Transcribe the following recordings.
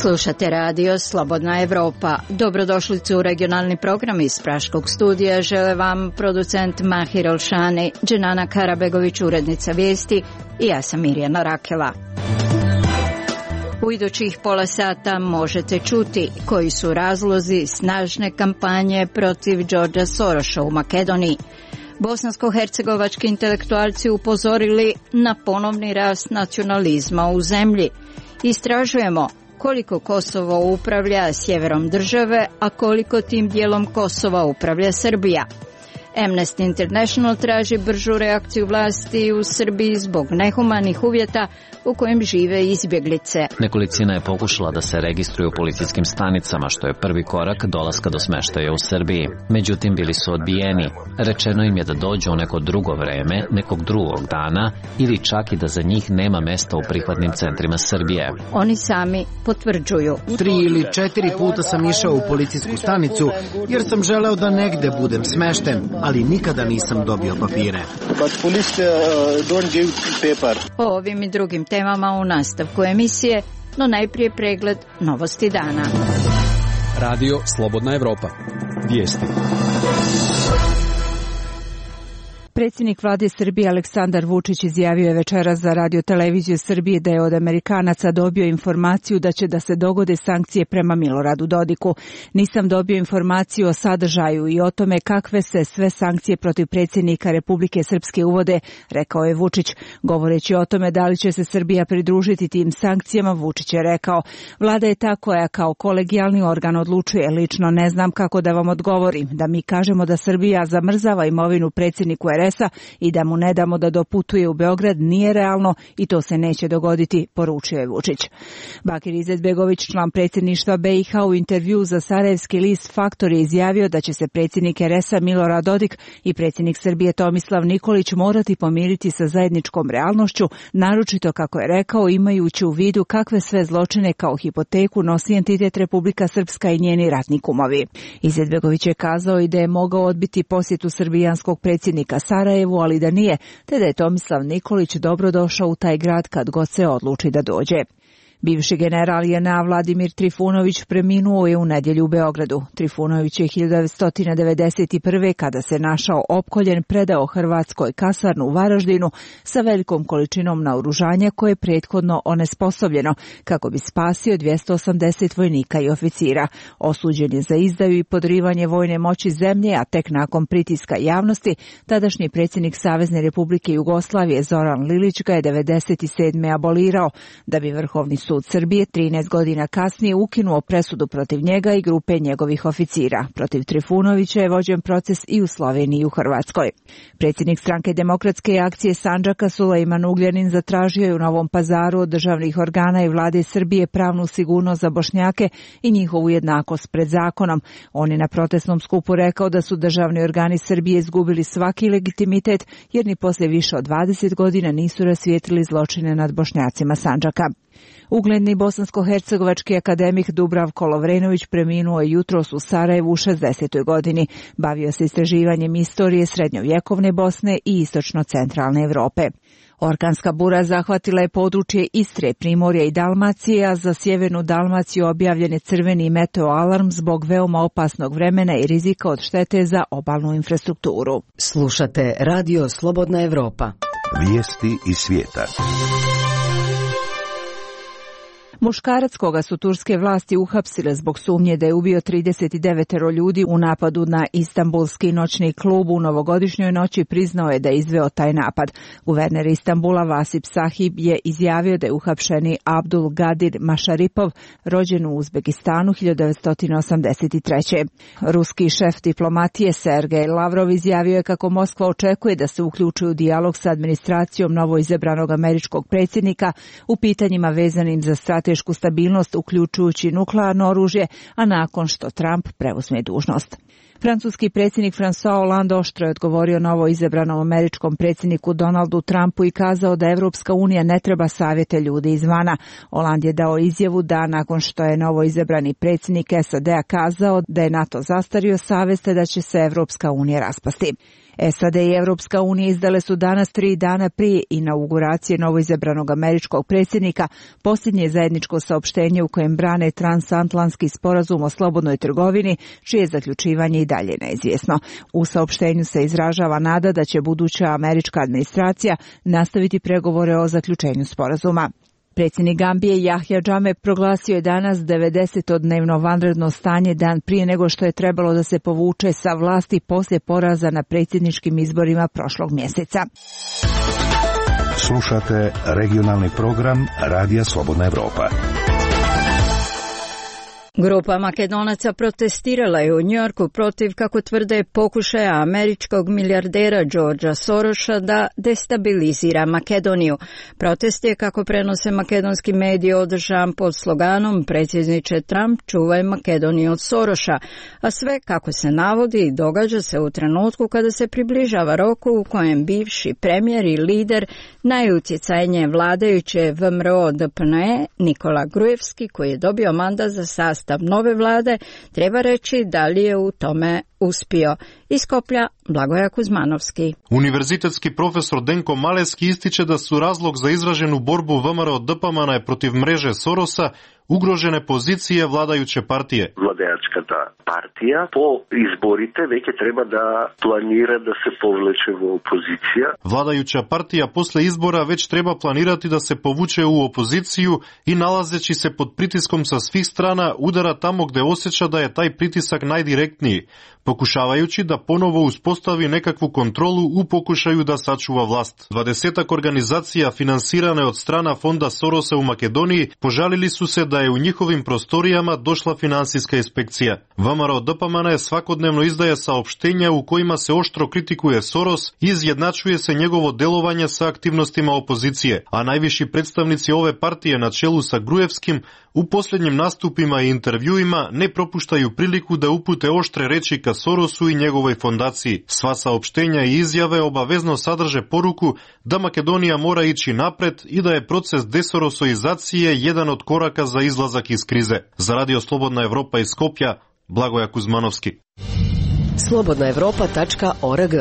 Slušate radio Slobodna Evropa. Dobrodošlicu u regionalni program iz Praškog studija. Žele vam producent Mahir Olšani, Dženana Karabegović, urednica vijesti i ja sam Mirjana Rakela. U idućih pola sata možete čuti koji su razlozi snažne kampanje protiv Georgea Sorosa u Makedoniji. Bosansko-hercegovački intelektualci upozorili na ponovni rast nacionalizma u zemlji. Istražujemo koliko Kosovo upravlja sjeverom države, a koliko tim dijelom Kosova upravlja Srbija. Amnesty International traži bržu reakciju vlasti u Srbiji zbog nehumanih uvjeta u kojim žive izbjeglice. Nekolicina je pokušala da se registruju u policijskim stanicama, što je prvi korak dolaska do smeštaja u Srbiji. Međutim, bili su odbijeni. Rečeno im je da dođu u neko drugo vreme, nekog drugog dana, ili čak i da za njih nema mesta u prihvatnim centrima Srbije. Oni sami potvrđuju. 3 ili 4 puta sam išao u policijsku stanicu jer sam želeo da negde budem smešten, ali nikada nisam dobio papire. O ovim i drugim temama u nastavku emisije, no najprije pregled novosti dana. Radio Slobodna Evropa. Vijesti. Predsjednik vlade Srbije Aleksandar Vučić izjavio je večeras za Radio Televiziju Srbije da je od Amerikanaca dobio informaciju da će da se dogode sankcije prema Miloradu Dodiku. Nisam dobio informaciju o sadržaju i o tome kakve se sve sankcije protiv predsjednika Republike Srpske uvode, rekao je Vučić. Govoreći o tome da li će se Srbija pridružiti tim sankcijama, Vučić je rekao: vlada je ta koja kao kolegijalni organ odlučuje, lično ne znam kako da vam odgovorim, da mi kažemo da Srbija zamrzava imovinu predsjedniku RS-a i da mu ne damo da doputuje u Beograd nije realno i to se neće dogoditi, poručio je Vučić. Bakir Izetbegović, član predsjedništva BiH, u intervju za sarajevski list Faktor je izjavio da će se predsjednik RS-a Milorad Dodik i predsjednik Srbije Tomislav Nikolić morati pomiriti sa zajedničkom realnošću, naročito, kako je rekao, imajući u vidu kakve sve zločine kao hipoteku nosi entitet Republika Srpska i njeni ratni kumovi. Izetbegović je kazao i da je mogao odbiti posjetu srbijanskog predsjednika Sarajevu, ali da nije, te da je Tomislav Nikolić dobrodošao u taj grad kad god se odluči da dođe. Bivši general JNA Vladimir Trifunović preminuo je u nedjelju u Beogradu. Trifunović je 1991. kada se našao opkoljen predao Hrvatskoj kasarnu u Varaždinu sa velikom količinom naoružanja koje je prethodno onesposobljeno kako bi spasio 280 vojnika i oficira. Osuđen je za izdaju i podrivanje vojne moći zemlje, a tek nakon pritiska javnosti tadašnji predsjednik Savezne Republike Jugoslavije Zoran Lilić ga je 1997. abolirao, da bi Vrhovni sud Srbije 13 godina kasnije ukinuo presudu protiv njega i grupe njegovih oficira. Protiv Trifunovića je vođen proces i u Sloveniji i u Hrvatskoj. Predsjednik Stranke demokratske akcije Sandžaka Sulejman Ugljanin zatražio je u Novom Pazaru od državnih organa i vlade Srbije pravnu sigurnost za Bošnjake i njihovu jednakost pred zakonom. On je na protestnom skupu rekao da su državni organi Srbije izgubili svaki legitimitet jer ni poslije više od 20 godina nisu rasvijetlili zločine nad Bošnjacima Sandžaka. Ugledni bosansko-hercegovački akademik Dubravko Lovrenović preminuo je jutros u Sarajevu u 60. godini. Bavio se istraživanjem istorije srednjovjekovne Bosne i istočno-centralne Evrope. Orkanska bura zahvatila je područje Istre, Primorja i Dalmacije, a za sjevernu Dalmaciju objavljen je crveni meteoalarm zbog veoma opasnog vremena i rizika od štete za obalnu infrastrukturu. Slušate Radio Slobodna Evropa. Vijesti iz svijeta. Muškarac koga su turske vlasti uhapsile zbog sumnje da je ubio 39 ljudi u napadu na istanbulski noćni klub u novogodišnjoj noći priznao je da je izveo taj napad. Guverner Istanbula Vasip Sahib je izjavio da je uhapšeni Abdul Gadir Mašaripov rođen u Uzbekistanu 1983. Ruski šef diplomatije Sergej Lavrov izjavio je kako Moskva očekuje da se uključi u dijalog sa administracijom novoizabranog američkog predsjednika u pitanjima vezanim za stratešku stabilnost, uključujući nuklearno oružje, a nakon što Trump preuzme dužnost. Francuski predsjednik François Hollande oštro je odgovorio novo izabranom američkom predsjedniku Donaldu Trumpu i kazao da Evropska unija ne treba savjete ljudi izvana. Hollande je dao izjavu da nakon što je novo izabrani predsjednik SAD-a kazao da je NATO zastario savez te da će se Evropska unija raspasti. SAD i Evropska unija izdale su danas 3 dana prije inauguracije novoizabranog američkog predsjednika posljednje zajedničko saopštenje u kojem brane transatlantski sporazum o slobodnoj trgovini, čije zaključivanje i dalje neizvjesno. U saopštenju se izražava nada da će buduća američka administracija nastaviti pregovore o zaključenju sporazuma. Predsjednik Gambije Yahya Jammeh proglasio je danas 90-dnevno vanredno stanje dan prije nego što je trebalo da se povuče sa vlasti poslije poraza na predsjedničkim izborima prošlog mjeseca. Slušate regionalni program Radija Slobodna Evropa. Grupa Makedonaca protestirala je u Njujorku protiv, kako tvrde, pokušaja američkog milijardera Georgea Sorosa da destabilizira Makedoniju. Protest je, kako prenose makedonski mediji, održan pod sloganom "Predsjedniče Trump, čuvaj Makedoniju od Sorosa", a sve, kako se navodi, događa se u trenutku kada se približava roku u kojem bivši premijer i lider najutjecajnije vladajuće VMRO-DPNE Nikola Grujevski, koji je dobio mandat za sastav nove vlade, treba reći da li je u tome uspio. Iz Skoplja Blagoja Kuzmanovski. Univerzitetski profesor Denko Maleski ističe da su razlog za izraženu borbu VMRO-DPMN protiv mreže Sorosa ugrožene pozicije vladajuće partije. Vladajačkата partija po izborite već treba da planira da se povleče u opozicija. Vladajuća partija posle izbora već treba planirati da se povuče u opoziciju i nalazeći se pod pritiskom sa svih strana udara tamo gde osjeća da je taj pritisak najdirektniji, pokušavajući da ponovo uspostavi nekakvu kontrolu u pokušaju da sačuva vlast. 20 organizacija finansirane od strana fonda Sorosa u Makedoniji požalili su se da je u njihovim prostorijama došla finansijska inspekcija. VMRO-DPMN svakodnevno izdaje saopštenja u kojima se oštro kritikuje Soros i izjednačuje se njegovo delovanje sa aktivnostima opozicije, a najviši predstavnici ove partije na čelu sa Grujevskim u posljednjim nastupima i intervjuima ne propuštaju priliku da upute oštre reči ka Sorosu i njegovoj fondaciji. Sva saopštenja i izjave obavezno sadrže poruku da Makedonija mora ići napred i da je proces desorosoizacije jedan od koraka za izlazak iz krize. Za Radio Slobodna Evropa iz Skopja, Blagoja Kuzmanovski. slobodnaevropa.org.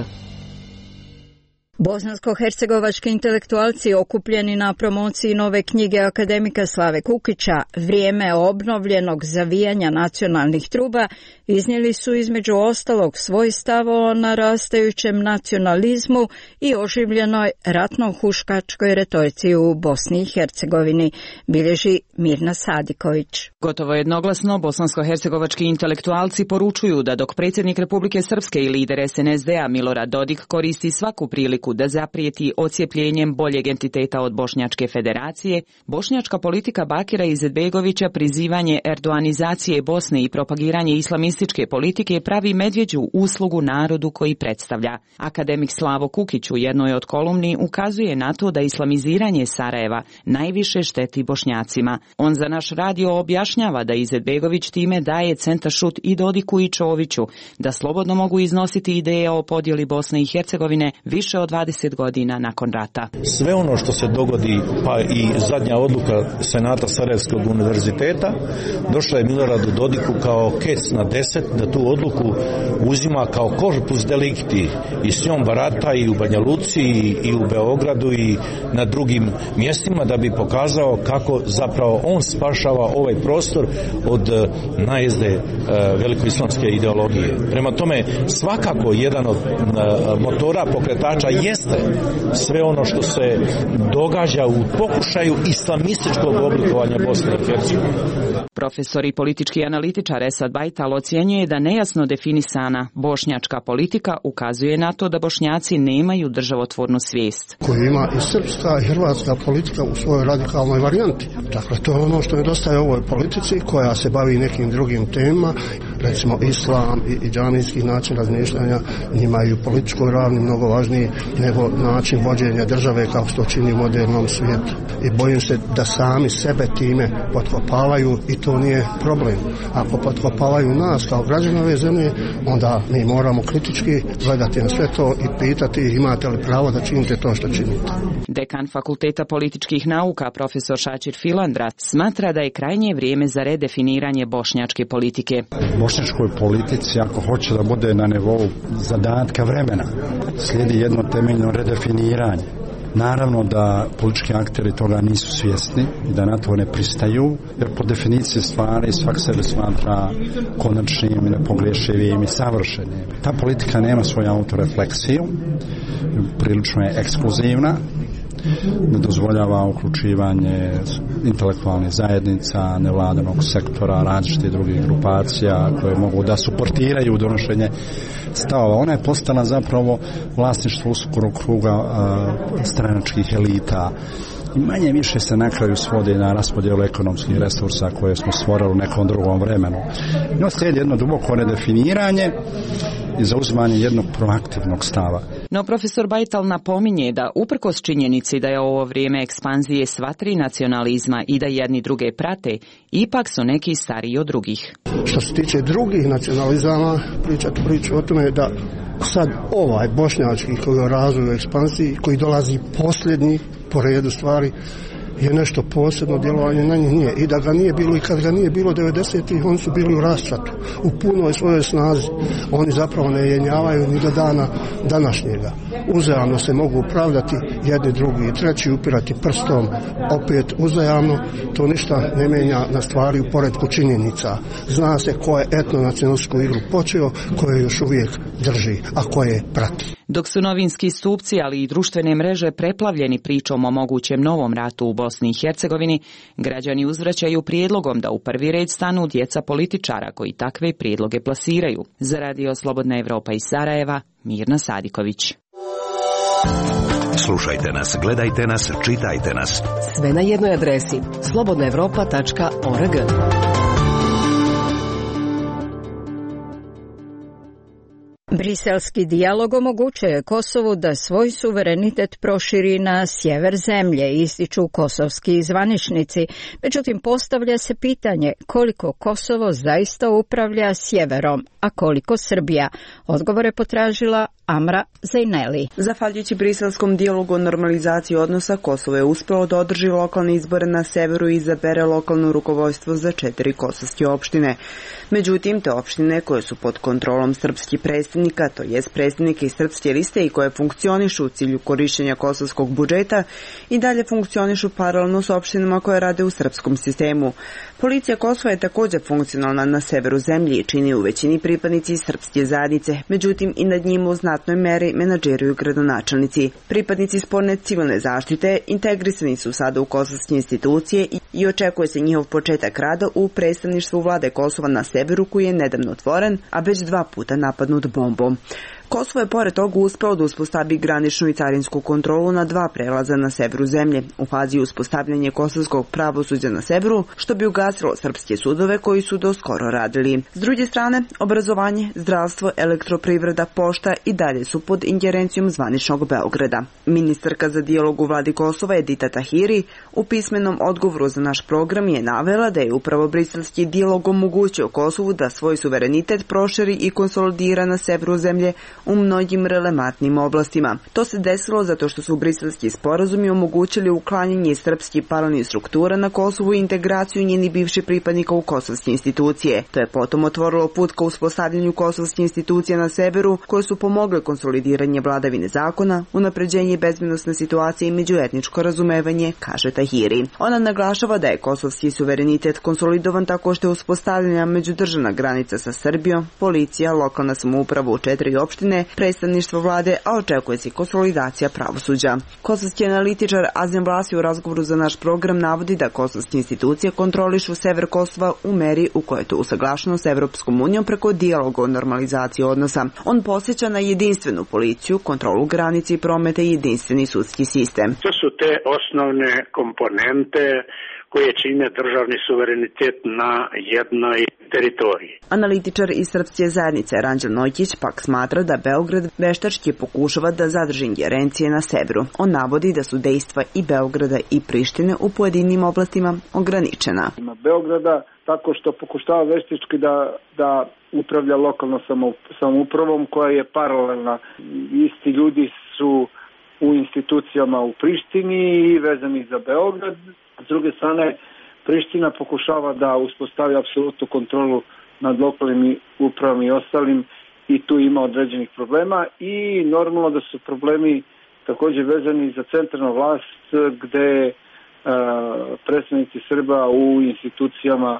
Bosansko-hercegovački intelektualci okupljeni na promociji nove knjige akademika Slave Kukića "Vrijeme obnovljenog zavijanja nacionalnih truba" iznijeli su između ostalog svoj stav o narastajućem nacionalizmu i oživljenoj ratno-huškačkoj retorici u Bosni i Hercegovini, bilježi Mirna Sadiković. Gotovo jednoglasno bosansko-hercegovački intelektualci poručuju da dok predsjednik Republike Srpske i lider SNSD-a Milorad Dodik koristi svaku priliku da zaprijeti ocijepljenjem boljeg entiteta od Bošnjačke federacije, bošnjačka politika Bakira Izetbegovića, prizivanje erdoanizacije Bosne i propagiranje islamističke politike pravi medvjeđu uslugu narodu koji predstavlja. Akademik Slavo Kukić u jednoj od kolumni ukazuje na to da islamiziranje Sarajeva najviše šteti Bošnjacima. On za naš radio objašnjava da Izetbegović time daje centašut i Dodiku i Čoviću da slobodno mogu iznositi ideje o podjeli Bosne i Hercegovine više od 20 godina nakon rata. Sve ono što se dogodi, pa i zadnja odluka Senata Sarajevskog univerziteta, došla je Miloradu Dodiku kao kec na 10 da tu odluku uzima kao corpus delicti i s njom barata i u Banja Luci i u Beogradu i na drugim mjestima da bi pokazao kako zapravo on spašava ovaj prostor od najezde velikoislamske ideologije. Prema tome, svakako jedan od motora pokretača jeste sve ono što se događa u pokušaju islamističkog oblikovanja Bosne i Hercegovine. Profesor i politički analitičar Esad Bajtal ocjenjuje da nejasno definisana bošnjačka politika ukazuje na to da Bošnjaci nemaju državotvornu svijest. Koju ima i srpska i hrvatska politika u svojoj radikalnoj varijanti. Dakle, to je ono što nedostaje ovoj politici koja se bavi nekim drugim temama. recimo islam i džamijski način razmišljanja njima je u političkoj ravni mnogo važniji nego način vođenja države kao što čini u modernom svijetu. I bojim se da sami sebe time potkopavaju i to nije problem. Ako potkopavaju nas kao građane ove zemlje, onda mi moramo kritički gledati na sve to i pitati imate li pravo da činite to što činite. Dekan Fakulteta političkih nauka, profesor Šačir Filandra, smatra da je krajnje vrijeme za redefiniranje bošnjačke politike. Bošnjačkoj politici, ako hoće da bude na nivou zadatka vremena, slijedi jedno temeljno redefiniranje. Naravno da politički akteri toga nisu svjesni i da na to ne pristaju, jer po definiciji stvari svak sebe smatra konačnim, nepogrešivim i savršenim. Ta politika nema svoju autorefleksiju, prilično je ekskluzivna, ne dozvoljava uključivanje intelektualnih zajednica, nevladanog sektora, različitih drugih grupacija koje mogu da suportiraju donošenje stavova. Ona je postala zapravo vlasništvo uskog kruga stranačkih elita i manje više se na kraju svodi na raspodjelu ekonomskih resursa koje smo stvorili u nekom drugom vremenu. No, slijedi jedno duboko redefiniranje i zauzimanje jednog proaktivnog stava. No, profesor Bajtal napominje da uprkos činjenici da je ovo vrijeme ekspanzije sva tri nacionalizma i da jedni druge prate, ipak su neki stariji od drugih. Što se tiče drugih nacionalizama, priču o tome da sad ovaj bošnjački koji je u razvoju ekspanziji, koji dolazi posljednji po redu stvari, je nešto posebno djelovanje na njih nije. I da ga nije bilo i kad ga nije bilo 90-ih, oni su bili u rascvatu, u punoj svojoj snazi. Oni zapravo ne jenjavaju ni do dana današnjega. Uzajamno se mogu upravljati jedni, drugi i treći, upirati prstom, opet uzajamno. To ništa ne menja na stvari u poretku činjenica. Zna se ko je etnonacionalsku igru počeo, ko je još uvijek drži, a ko je prati. Dok su novinski stupci, ali i društvene mreže preplavljeni pričom o mogućem novom ratu u Bosni i Hercegovini, građani uzvraćaju prijedlogom da u prvi red stanu djeca političara koji takve prijedloge plasiraju. Za Radio Slobodna Evropa iz Sarajeva, Mirna Sadiković. Slušajte nas, gledajte nas, čitajte nas. Sve na jednoj adresi slobodnaevropa.org. Briselski dijalog omogućuje Kosovu da svoj suverenitet proširi na sjever zemlje, ističu kosovski zvaničnici. Međutim, postavlja se pitanje koliko Kosovo zaista upravlja sjeverom, a koliko Srbija. Odgovore potražila Amra Zejneli. Zahvaljujući briselskom dijalogu o normalizaciji odnosa, Kosovo je uspjelo da održi lokalne izbore na severu i izabere lokalno rukovodstvo za 4 kosovske opštine. Međutim, te opštine koje su pod kontrolom srpskih predstavnika, to jest predstavnike iz srpske liste i koje funkcionišu u cilju korištenja kosovskog budžeta, i dalje funkcionišu paralelno s opštinama koje rade u srpskom sistemu. Policija Kosova je također funkcionalna na severu zemlje i čini u većini pripadnici srpske zajednice, međutim i nad njima u znatnoj meri menadžeruju gradonačelnici. Pripadnici sporne civilne zaštite integrisani su sada u kosovske institucije i očekuje se njihov početak rada u predstavništvu vlade Kosova na severu koji je nedavno otvoren, a već 2 puta napadnut bombom. Kosovo je pored toga uspelo da uspostavi graničnu i carinsku kontrolu na 2 prelaza na severu zemlje, u fazi uspostavljanja kosovskog pravosuđa na severu, što bi ugasilo srpske sudove koji su do skoro radili. S druge strane, obrazovanje, zdravstvo, elektroprivreda, pošta i dalje su pod ingerencijom zvaničnog Beograda. Ministarka za dijalog u vladi Kosova Edita Tahiri u pismenom odgovoru za naš program je navela da je upravo briselski dijalog omogućio Kosovu da svoj suverenitet proširi i konsolidira na severu zemlje u mnogim relevantnim oblastima. To se desilo zato što su briselski sporazumi omogućili uklanjanje srpskih paralelnih struktura na Kosovu i integraciju njenih bivših pripadnika u kosovske institucije. To je potom otvorilo put ka uspostavljanju kosovskih institucija na severu koje su pomogle konsolidiranje vladavine zakona, unapređenje bezbednosne situacije i međuetničko razumevanje, kaže Tahiri. Ona naglašava da je kosovski suverenitet konsolidovan tako što je uspostavljena međudržavna granica sa Srbijom, policija, lokalna samouprava u 4 opštine, predstavništvo vlade, a očekuje se konsolidacija pravosuđa. Kosovski analitičar Azem Vlasi u razgovoru za naš program navodi da kosovske institucije kontrolišu sever Kosova u meri u kojoj je to usaglašeno s Evropskom unijom preko dijaloga o normalizaciji odnosa. On podsjeća na jedinstvenu policiju, kontrolu granice i prometa i jedinstveni sudski sistem. To su te osnovne komponente koje čine državni suverenitet na jednoj teritoriji. Analitičar iz Srpske zajednice Ranđel Nojkić pak smatra da Beograd veštački pokušava da zadrži ingerencije na severu. On navodi da su dejstva i Beograda i Prištine u pojedinim oblastima ograničena. Beograda tako što pokušava veštački da upravlja lokalnom samoupravom koja je paralelna. Isti ljudi su u institucijama u Prištini i vezani za Beograd. S druge strane, Priština pokušava da uspostavi apsolutnu kontrolu nad lokalnim upravama i ostalim i tu ima određenih problema i normalno da su problemi također vezani za centralnu vlast gde predstavnici Srba u institucijama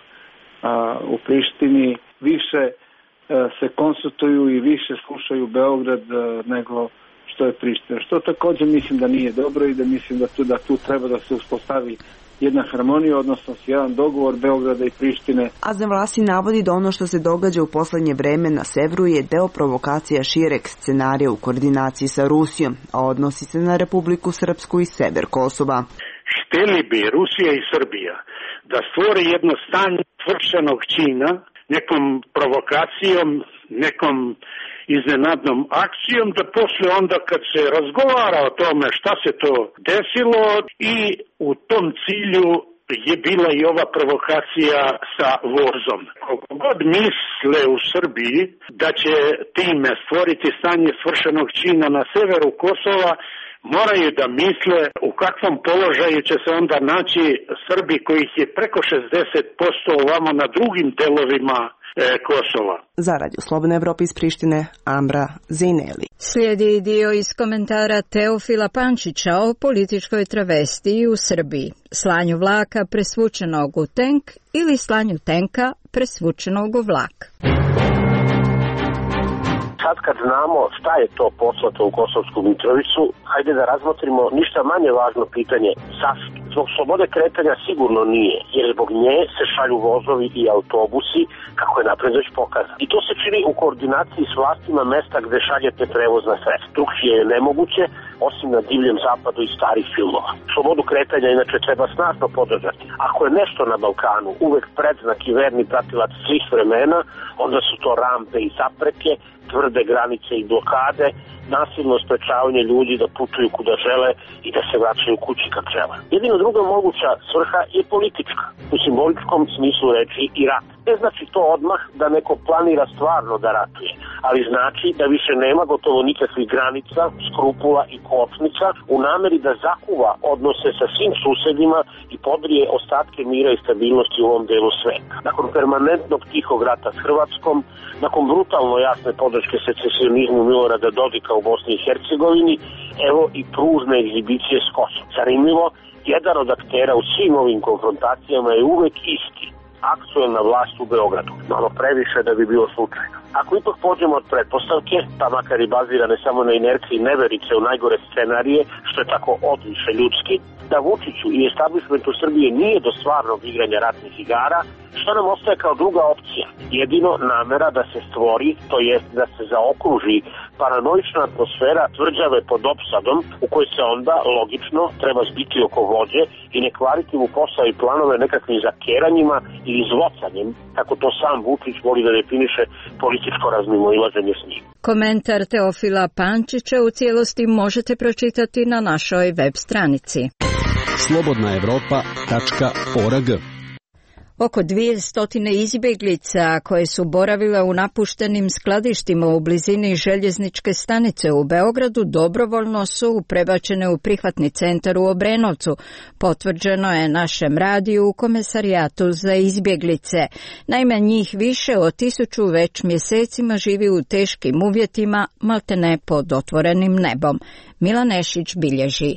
u Prištini više se konsultuju i više slušaju Beograd nego što je Priština. Što također mislim da nije dobro i da mislim da tu treba da se uspostavi jedna harmonija, odnosno jedan dogovor Beograda i Prištine. Azem Vlasi navodi da ono što se događa u poslednje vreme na severu je deo provokacija šireg scenarija u koordinaciji sa Rusijom, a odnosi se na Republiku Srpsku i sever Kosova. Hteli bi Rusija i Srbija da stvore jedno stanje svršenog čina nekom provokacijom, nekom iznenadnom akcijom, da posle onda kad se razgovara o tome šta se to desilo i u tom cilju je bila i ova provokacija sa vozom. Koliko god misle u Srbiji da će time stvoriti stanje svršenog čina na severu Kosova, moraju da misle u kakvom položaju će se onda naći Srbi kojih je preko 60% ovamo na drugim delovima Kosova. Za Radio Slobodna Evropa iz Prištine, Ambra Zineli. Slijedi dio iz komentara Teofila Pančića o političkoj travestiji u Srbiji. Slanju vlaka presvučenog u tenk ili slanju tenka presvučenog u vlak. Sad kad znamo šta je to poslato u Kosovsku Mitrovicu, hajde da razmotrimo ništa manje važno pitanje zašto. Zbog slobode kretanja sigurno nije, jer zbog nje se šalju vozovi i autobusi, kako je napred već pokazano. I to se čini u koordinaciji s vlastima mesta gde šaljete prevozna sredstva. Drugčije je nemoguće, osim na divljem zapadu i starih filmova. Slobodu kretanja inače treba snažno podržati. Ako je nešto na Balkanu uvek predznak i verni pratilac svih vremena, onda su to rampe i zapreke, tvrde granice i blokade, nasilno sprečavanje ljudi da putuju kuda žele i da se vraćaju kući kad žele. Jedino druga moguća svrha je politička, u simboličkom smislu reči i rat. Ne znači to odmah da neko planira stvarno da ratuje, ali znači da više nema gotovo nikakvih granica, skrupula i kočnica u nameri da zakuva odnose sa svim susedima i podrije ostatke mira i stabilnosti u ovom delu sveta. Nakon permanentnog tihog rata s Hrvatskom, nakon brutalno jasne podrške secesionizmu Milorada Dodika u Bosni i Hercegovini, evo i pružne egzibicije s Kosovom. Zanimljivo, jedan od aktera u svim ovim konfrontacijama je uvek isti. Aktuelna vlast u Beogradu. Malo previše da bi bilo slučajno. Ako ipak pođemo od pretpostavke, pa makar i bazirane samo na inerciji neverice u najgore scenarije, što je tako odviše ljudski, da Vučiću i establishmentu Srbije nije do stvarnog igranja ratnih igara, što nam ostaje kao druga opcija? Jedino namera da se stvori, to jest da se zaokruži paranoična atmosfera tvrđave pod opsadom u kojoj se onda, logično, treba zbiti oko vođe i ne kvariti mu posao i planove nekakvim zakeranjima ili zvocanjem, kako to sam Vučić voli da definiše političko razmimoilaženje s njim. Komentar Teofila Pančića u cijelosti možete pročitati na našoj web stranici. slobodnaevropa.org. Oko 200 izbjeglica koje su boravile u napuštenim skladištima u blizini željezničke stanice u Beogradu dobrovoljno su prebačene u prihvatni centar u Obrenovcu. Potvrđeno je našem radiju u Komesarijatu za izbjeglice. Naime, njih više od 1000 već mjesecima živi u teškim uvjetima, maltene pod otvorenim nebom. Milan Nešić bilježi.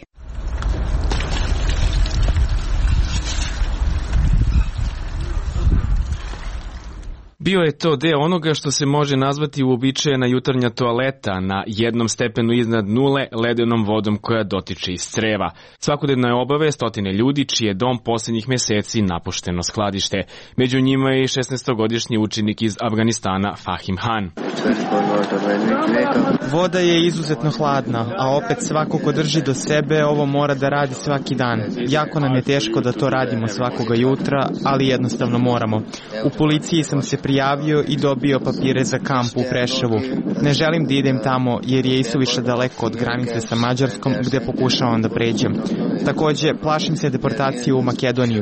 Bio je to deo onoga što se može nazvati uobičajena jutarnja toaleta na 1 stepenu iznad nule ledenom vodom koja dotiče iz creva. Svakodnevno je obave stotine ljudi čiji je dom posljednjih mjeseci napušteno skladište. Među njima je i 16-godišnji učenik iz Afganistana Fahim Han. Voda je izuzetno hladna, a opet svako ko drži do sebe ovo mora da radi svaki dan. Jako nam je teško da to radimo svakoga jutra, ali jednostavno moramo. U policiji sam se prijavio i dobio papire za kamp u Preševu. Ne želim da idem tamo jer je isuviše daleko od granice sa Mađarskom gde pokušavam da pređem. Takođe, plašim se deportacije u Makedoniju.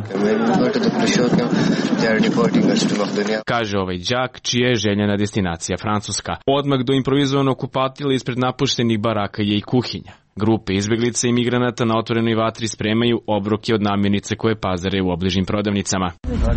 Kaže ovaj đak čija je željena destinacija Francuska. Odmah do improvizovanog kupatila ispred napuštenih baraka je i kuhinja. Grupe izbeglica i migranata na otvorenoj vatri spremaju obroke od namirnice koje pazare u obližnim prodavnicama.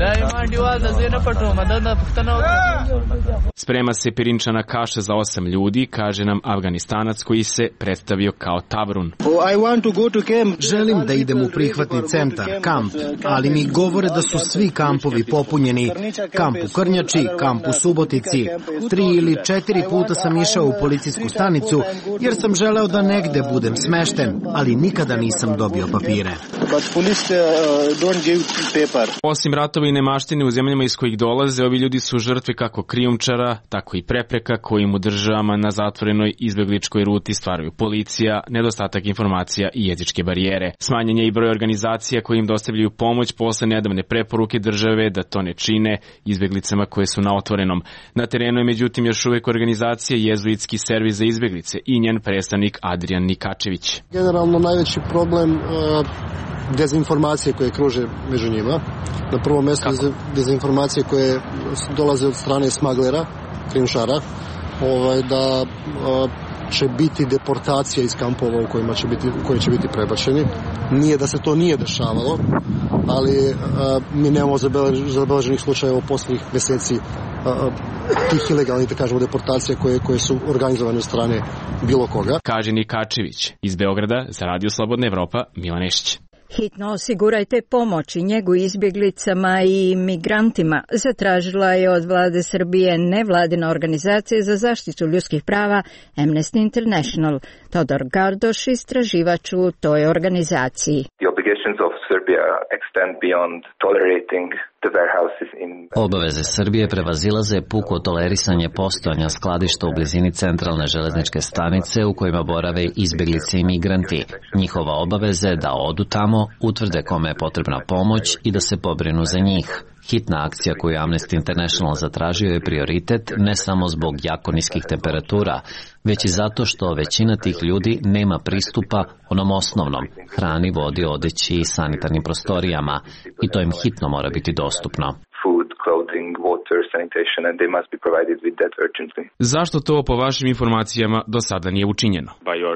Sprema se pirinčana kaša za 8 ljudi, kaže nam Afganistanac koji se predstavio kao Tavrun. Želim da idem u prihvatni centar, kamp, ali mi govore da su svi kampovi popunjeni. Kamp u Krnjači, kamp u Subotici. 3 ili 4 puta sam išao u policijsku stanicu jer sam želeo da negde budem smešten, ali nikada nisam dobio papire. Osim ratova i nemaštine u zemljama iz kojih dolaze, ovi ljudi su žrtve kako krijumčara, tako i prepreka kojim u državama na zatvorenoj izbegličkoj ruti stvaraju policija, nedostatak informacija i jezičke barijere. Smanjen je i broj organizacija koji im dostavljaju pomoć posle nedavne preporuke države da to ne čine izbeglicama koje su na otvorenom. Na terenu je međutim još uvek organizacija Jezuitski servis za izbeglice i njen predstavnik Adrian Nikačević. Generalno najveći problem dezinformacije koje kruže među njima. Na prvo mjesto dezinformacije koje dolaze od strane smaglera, krijumčara, da će biti deportacija iz kampova u koje će biti prebačeni. Nije da se to nije dešavalo, ali mi nemamo zabeleženih slučajeva u posljednjih mjeseci tih ilegalnih, da kažemo, deportacija koje su organizovane od strane bilo koga. Kaže Nikačević. Iz Beograda za Radio Slobodna Evropa, Milan Nešić. Hitno osigurajte pomoć i njegu izbjeglicama i migrantima, zatražila je od vlade Srbije nevladina organizacija za zaštitu ljudskih prava Amnesty International. Todor Gardoš, istraživač u toj organizaciji. Obaveze Srbije prevazilaze puko tolerisanje postojanja skladišta u blizini centralne železničke stanice u kojima borave izbjeglice i migranti. Njihova obaveza je da odu tamo, utvrde kome je potrebna pomoć i da se pobrinu za njih. Hitna akcija koju Amnesty International zatražio je prioritet ne samo zbog jako niskih temperatura, već i zato što većina tih ljudi nema pristupa onom osnovnom, hrani, vodi, odeći i sanitarnim prostorijama, i to im hitno mora biti dostupno. Zašto to po vašim informacijama do sada nije učinjeno?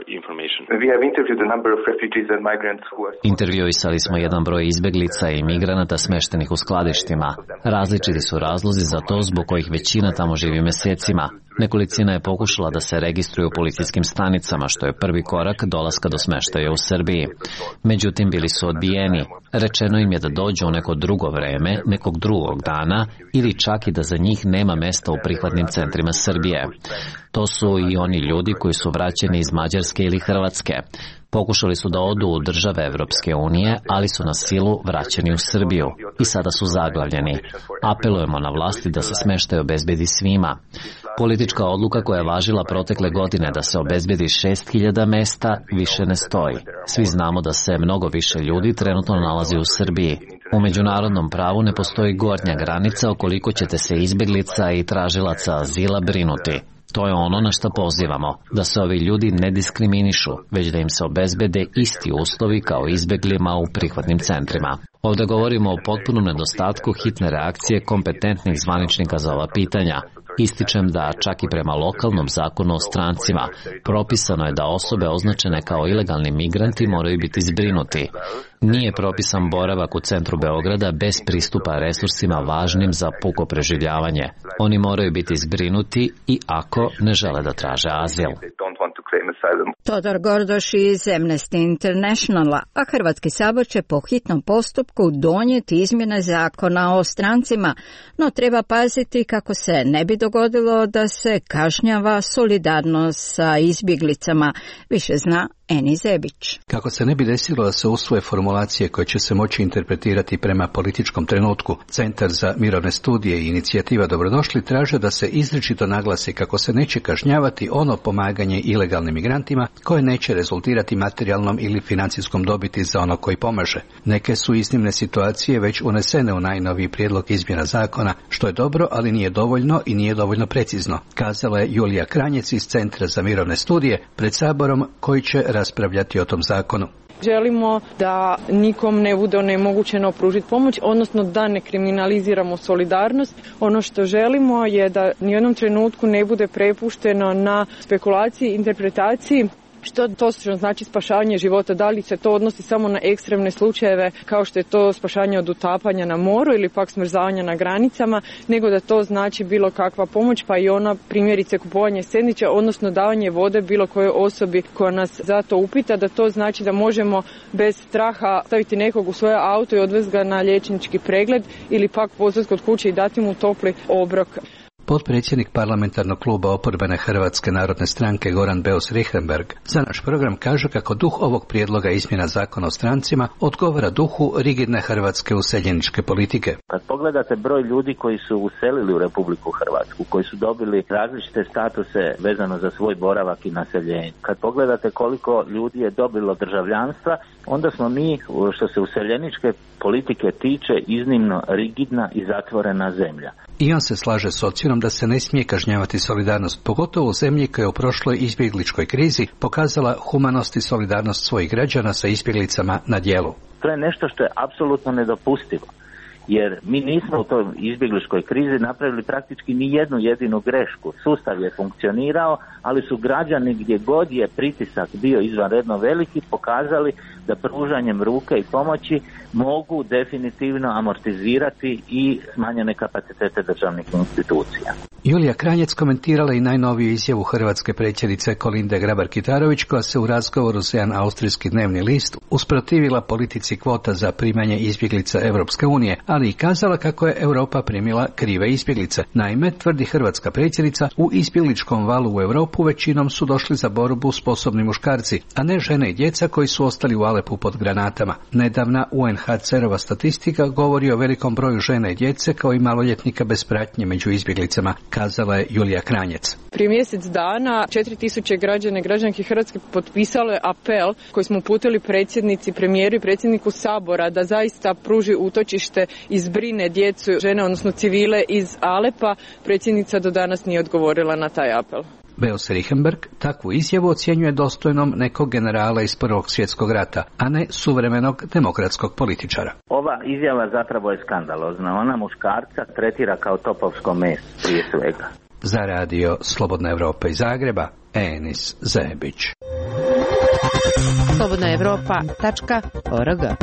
Intervjuisali smo jedan broj izbeglica i migranata smeštenih u skladištima. Različiti su razlozi za to zbog kojih većina tamo živi mesecima. Nekolicina je pokušala da se registruje u policijskim stanicama, što je prvi korak dolaska do smeštaja u Srbiji. Međutim, bili su odbijeni. Rečeno im je da dođu u neko drugo vreme, nekog drugog dana, ili čak i da za njih nema mesta u prihvatnim centrima Srbije. To su i oni ljudi koji su vraćeni iz Mađarske ili Hrvatske. Pokušali su da odu u države Evropske unije, ali su na silu vraćeni u Srbiju i sada su zaglavljeni. Apelujemo na vlasti da se smeštaj obezbedi svima. Politička odluka koja je važila protekle godine da se obezbedi 6.000 mesta više ne stoji. Svi znamo da se mnogo više ljudi trenutno nalazi u Srbiji. U međunarodnom pravu ne postoji gornja granica o koliko ćete se izbeglica i tražilaca azila brinuti. To je ono na što pozivamo, da se ovi ljudi ne diskriminišu, već da im se obezbede isti uslovi kao izbeglima u prihvatnim centrima. Ovdje govorimo o potpunom nedostatku hitne reakcije kompetentnih zvaničnika za ova pitanja. Ističem da čak i prema lokalnom zakonu o strancima propisano je da osobe označene kao ilegalni migranti moraju biti zbrinuti. Nije propisan boravak u centru Beograda bez pristupa resursima važnim za puko preživljavanje. Oni moraju biti zbrinuti i ako ne žele da traže azil. Todor Gordoš iz Amnesty Internationala, a Hrvatski sabor će po hitnom postupku donijeti izmjene zakona o strancima, no treba paziti kako se ne bi dogodilo da se kažnjava solidarnost sa izbjeglicama, više zna Eni Zebić. Kako se ne bi desilo da se usvoje formulacije koje će se moći interpretirati prema političkom trenutku, Centar za mirovne studije i inicijativa Dobrodošli traže da se izričito naglasi kako se neće kažnjavati ono pomaganje ilegalnim migrantima koje neće rezultirati materijalnom ili financijskom dobiti za ono koji pomaže. Neke su iznimne situacije već unesene u najnoviji prijedlog izmjena zakona, što je dobro, ali nije dovoljno i nije dovoljno precizno, kazala je Julija Kranjec iz Centra za mirovne studije pred Saborom koji će raspravljati o tom zakonu. Želimo da nikom ne bude onemogućeno pružiti pomoć, odnosno da ne kriminaliziramo solidarnost. Ono što želimo je da ni u jednom trenutku ne bude prepušteno na spekulaciji, interpretaciji. Što to znači spašavanje života? Da li se to odnosi samo na ekstremne slučajeve kao što je to spašavanje od utapanja na moru ili pak smrzavanja na granicama, nego da to znači bilo kakva pomoć, pa i ona primjerice kupovanje sendviča, odnosno davanje vode bilo kojoj osobi koja nas za to upita, da to znači da možemo bez straha staviti nekog u svoje auto i odvesti ga na liječnički pregled ili pak pozvati kod kuće i dati mu topli obrok. Potpredsjednik parlamentarnog kluba oporbene Hrvatske narodne stranke Goran Beus Richembergh za naš program kaže kako duh ovog prijedloga izmjena zakona o strancima odgovara duhu rigidne hrvatske useljeničke politike. Kad pogledate broj ljudi koji su uselili u Republiku Hrvatsku, koji su dobili različite statuse vezano za svoj boravak i naseljenje, kad pogledate koliko ljudi je dobilo državljanstva, onda smo mi, što se useljeničke politike tiče, iznimno rigidna i zatvorena zemlja. I on se slaže s ocjenom da se ne smije kažnjavati solidarnost, pogotovo u zemlji koja je u prošloj izbjegličkoj krizi pokazala humanost i solidarnost svojih građana sa izbjeglicama na djelu. To je nešto što je apsolutno nedopustivo, jer mi nismo u toj izbjegličkoj krizi napravili praktički ni jednu jedinu grešku. Sustav je funkcionirao, ali su građani gdje god je pritisak bio izvanredno veliki pokazali da pružanjem ruke i pomoći mogu definitivno amortizirati i smanjene kapacitete državnih institucija. Julija Kranjec komentirala i najnoviju izjavu hrvatske predsjednice Kolinde Grabar-Kitarović, koja se u razgovoru za jedan austrijski dnevni list usprotivila politici kvota za primanje izbjeglica Europske unije, ali i kazala kako je Europa primila krive izbjeglice. Naime, tvrdi hrvatska predsjednica, u izbjegličkom valu u Europu većinom su došli za borbu sposobni muškarci, a ne žene i djeca koji su ostali u Alepu pod granatama. Nedavna UNHCR-ova statistika govori o velikom broju žene i djece kao i maloljetnika bez pratnje među izbjeglicama, kazala je Julija Kranjec. Prije mjesec dana 4000 građana i građanki Hrvatske potpisalo je apel koji smo uputili predsjednici, premijeru i predsjedniku Sabora da zaista pruži utočište i zbrine djecu, žene, odnosno civile iz Alepa. Predsjednica do danas nije odgovorila na taj apel. Beus Richembergh takvu izjavu ocjenjuje dostojnom nekog generala iz Prvog svjetskog rata, a ne suvremenog demokratskog političara. Ova izjava zapravo je skandalozna. Ona muškarca tretira kao topovsko meso prije svega. Za radio Slobodna Evropa iz Zagreba, Enis Zebić. slobodnaevropa.org.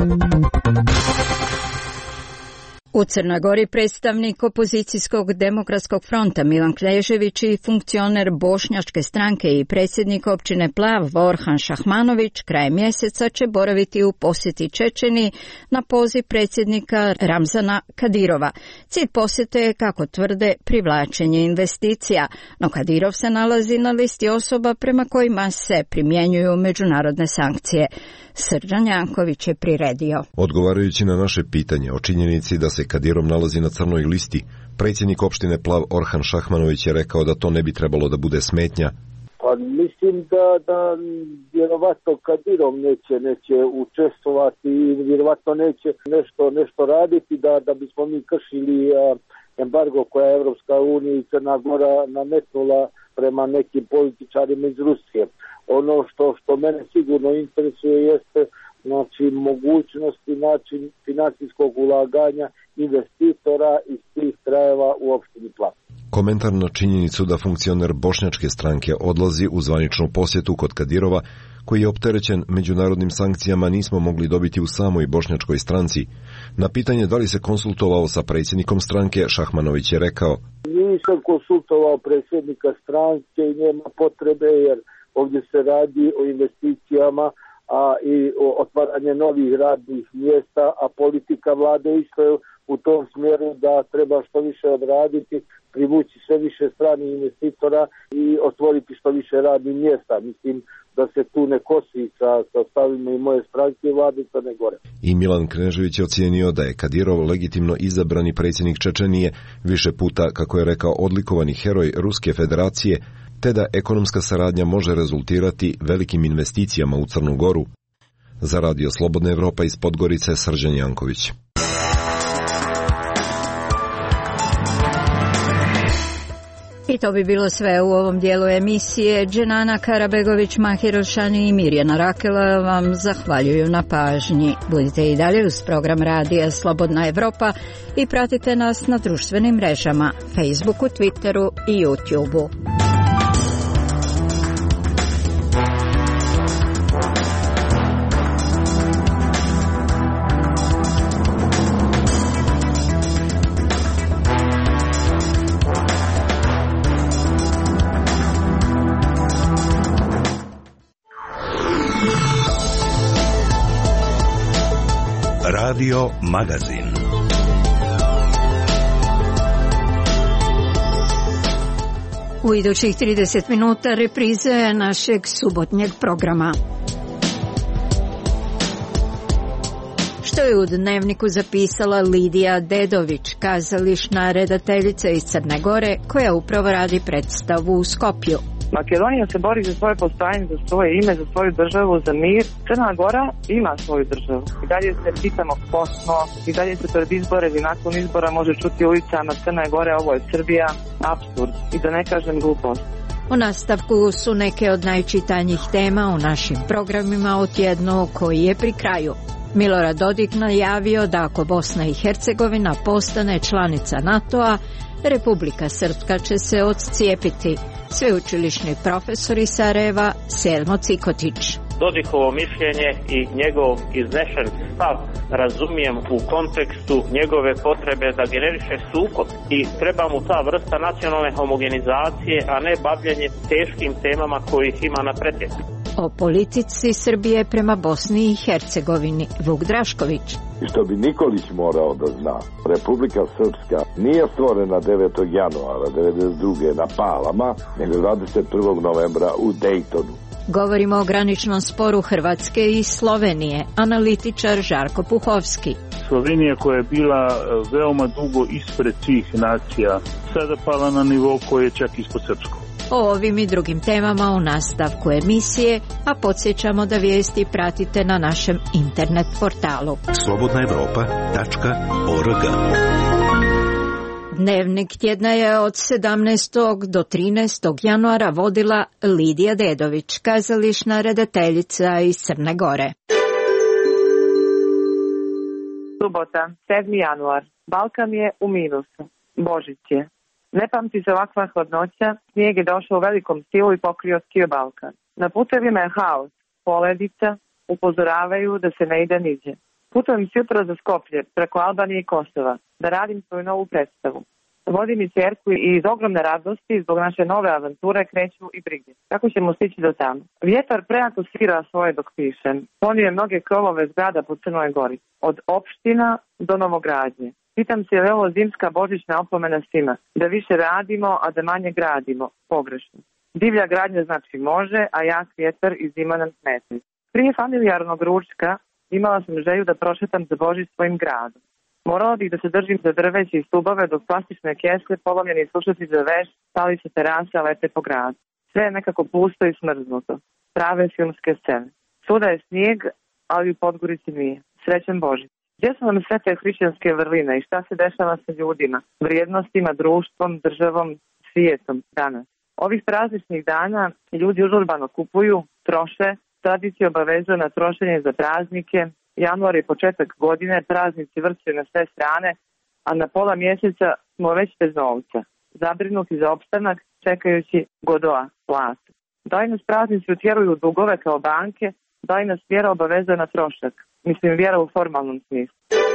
U Crnoj Gori predstavnik opozicijskog demokratskog fronta Milan Knežević i funkcioner bošnjačke stranke i predsjednik općine Plav Orhan Šahmanović krajem mjeseca će boraviti u posjeti Čečeniji na poziv predsjednika Ramzana Kadirova. Cilj posjete je, kako tvrde, privlačenje investicija, no Kadirov se nalazi na listi osoba prema kojima se primjenjuju međunarodne sankcije. Srđan Janković je priredio. Odgovarajući na naše pitanje o činjenici da se Kadirov nalazi na crnoj listi, predsjednik opštine Plav Orhan Šahmanović je rekao da to ne bi trebalo da bude smetnja. Pa mislim da vjerovatno Kadirov neće učestvovati i vjerovatno neće nešto raditi da bismo mi kršili embargo koja je Evropska unija i Crna Gora nametnula prema nekim političarima iz Rusije. Ono što mene sigurno interesuje jeste mogućnost i način financijskog ulaganja investitora iz tih krajeva u opštini Plav. Komentar na činjenicu da funkcioner bošnjačke stranke odlazi u zvaničnu posjetu kod Kadirova, koji je opterećen međunarodnim sankcijama, nismo mogli dobiti u samoj bošnjačkoj stranci. Na pitanje da li se konsultovao sa predsjednikom stranke, Šahmanović je rekao: Nisam konsultovao predsjednika stranke i nema potrebe, jer ovdje se radi o investicijama, a i o otvaranje novih radnih mjesta, a politika vlade isto je u tom smjeru da treba što više odraditi privući sve više stranih investitora i otvoriti što više radnih mjesta. Mislim da se tu ne kosi sa stavima i moje stranke vlade Crne Gore. I Milan Knežević je ocijenio da je Kadirov legitimno izabrani predsjednik Čečenije, više puta, kako je rekao, odlikovani heroj Ruske federacije, te da ekonomska saradnja može rezultirati velikim investicijama u Crnu Goru. Za Radio Slobodna Evropa iz Podgorice, Srđan Janković. I to bi bilo sve u ovom dijelu emisije. Dženana Karabegović, Mahir Olšani i Mirjana Rakela vam zahvaljuju na pažnji. Budite i dalje uz program Radija Slobodna Evropa i pratite nas na društvenim mrežama, Facebooku, Twitteru i YouTubeu. Radio Magazin. U idućih 30 minuta reprize našeg subotnjeg programa. Što je u Dnevniku zapisala Lidija Dedović, kazališna redateljica iz Crne Gore, koja upravo radi predstavu u Skopju. Makedonija se bori za svoje postojanje, za svoje ime, za svoju državu, za mir. Crna Gora ima svoju državu. I dalje se pitamo ko smo, i dalje se pred izbore i nakon izbora može čuti ulicama Crne Gore, ovo je Srbija, apsurd i da ne kažem glupost. U nastavku su neke od najčitanjih tema u našim programima o tjednu koji je pri kraju. Milorad Dodik najavio da ako Bosna i Hercegovina postane članica NATO-a, Republika Srpska će se odcijepiti. Sveučilišni profesor iz Sarajeva Selmo Cikotić. Dodikovo mišljenje i njegov iznešen stav razumijem u kontekstu njegove potrebe da generiše sukob i treba mu ta vrsta nacionalne homogenizacije, a ne bavljenje teškim temama kojih ima na pretjeku. O politici Srbije prema Bosni i Hercegovini Vuk Drašković. I što bi Nikolić morao da zna, Republika Srpska nije stvorena 9. januara 1992. na Palama, nego 21. novembra u Dejtonu. Govorimo o graničnom sporu Hrvatske i Slovenije, analitičar Žarko Puhovski. Slovenija koja je bila veoma dugo ispred svih nacija, sada pala na nivo koji je čak ispod srpskog. O ovim i drugim temama u nastavku emisije, a podsjećamo da vijesti pratite na našem internet portalu slobodnaevropa.org. Dnevnik tjedna je od 17. do 13. januara vodila Lidija Dedović, kazališna redateljica iz Crne Gore. Subota, 7. januar. Balkan je u minusu. Božić je. Ne pamti se ovakva hladnoća, snijeg je došao u velikom stilu i pokrio cijel Balkan. Na putevima je haos, poledica, upozoravaju da se ne ide niđe. Putujem s jutra za Skoplje, preko Albanije i Kosova, da radim svoju novu predstavu. Vodim i cerku i iz ogromne radosti zbog naše nove avanture kreću i brige. Kako ćemo stići do tamo? Vjetar prejako svira svoje dok pišem. Ponio je mnoge krovove zgrada po Crnoj Gori, od opština do novogradnje. Pitam se je li ovo zimska božićna opomena svima, da više radimo, a da manje gradimo, pogrešno. Divlja gradnja znači može, a jak vjetar i zima nam smeta. Prije familijarnog ručka imala sam želju da prošetam za Božić svojim gradom. Morala bih da se držim za drveće i stubove dok plastične kesle, polomljeni slušati za veš, stali se terase, a lete po gradu. Sve je nekako pusto i smrznuto. Prave filmske scene. Svuda je snijeg, ali u Podgorici nije. Srećan Božić. Gdje su nam sve te hrišćanske vrline i šta se dešava sa ljudima, vrijednostima, društvom, državom, svijetom danas? Ovih prazničnih dana ljudi užurbano kupuju, troše, tradicija obavezuje na trošenje za praznike. Januar je početak godine, praznici vrste na sve strane, a na pola mjeseca smo već bez novca, zabrinuti za opstanak, čekajući Godoa platu. Da li nas praznici utjeruju u dugove kao banke, da li nas vjera obavezuje na trošak, mislim vjera u formalnom smislu.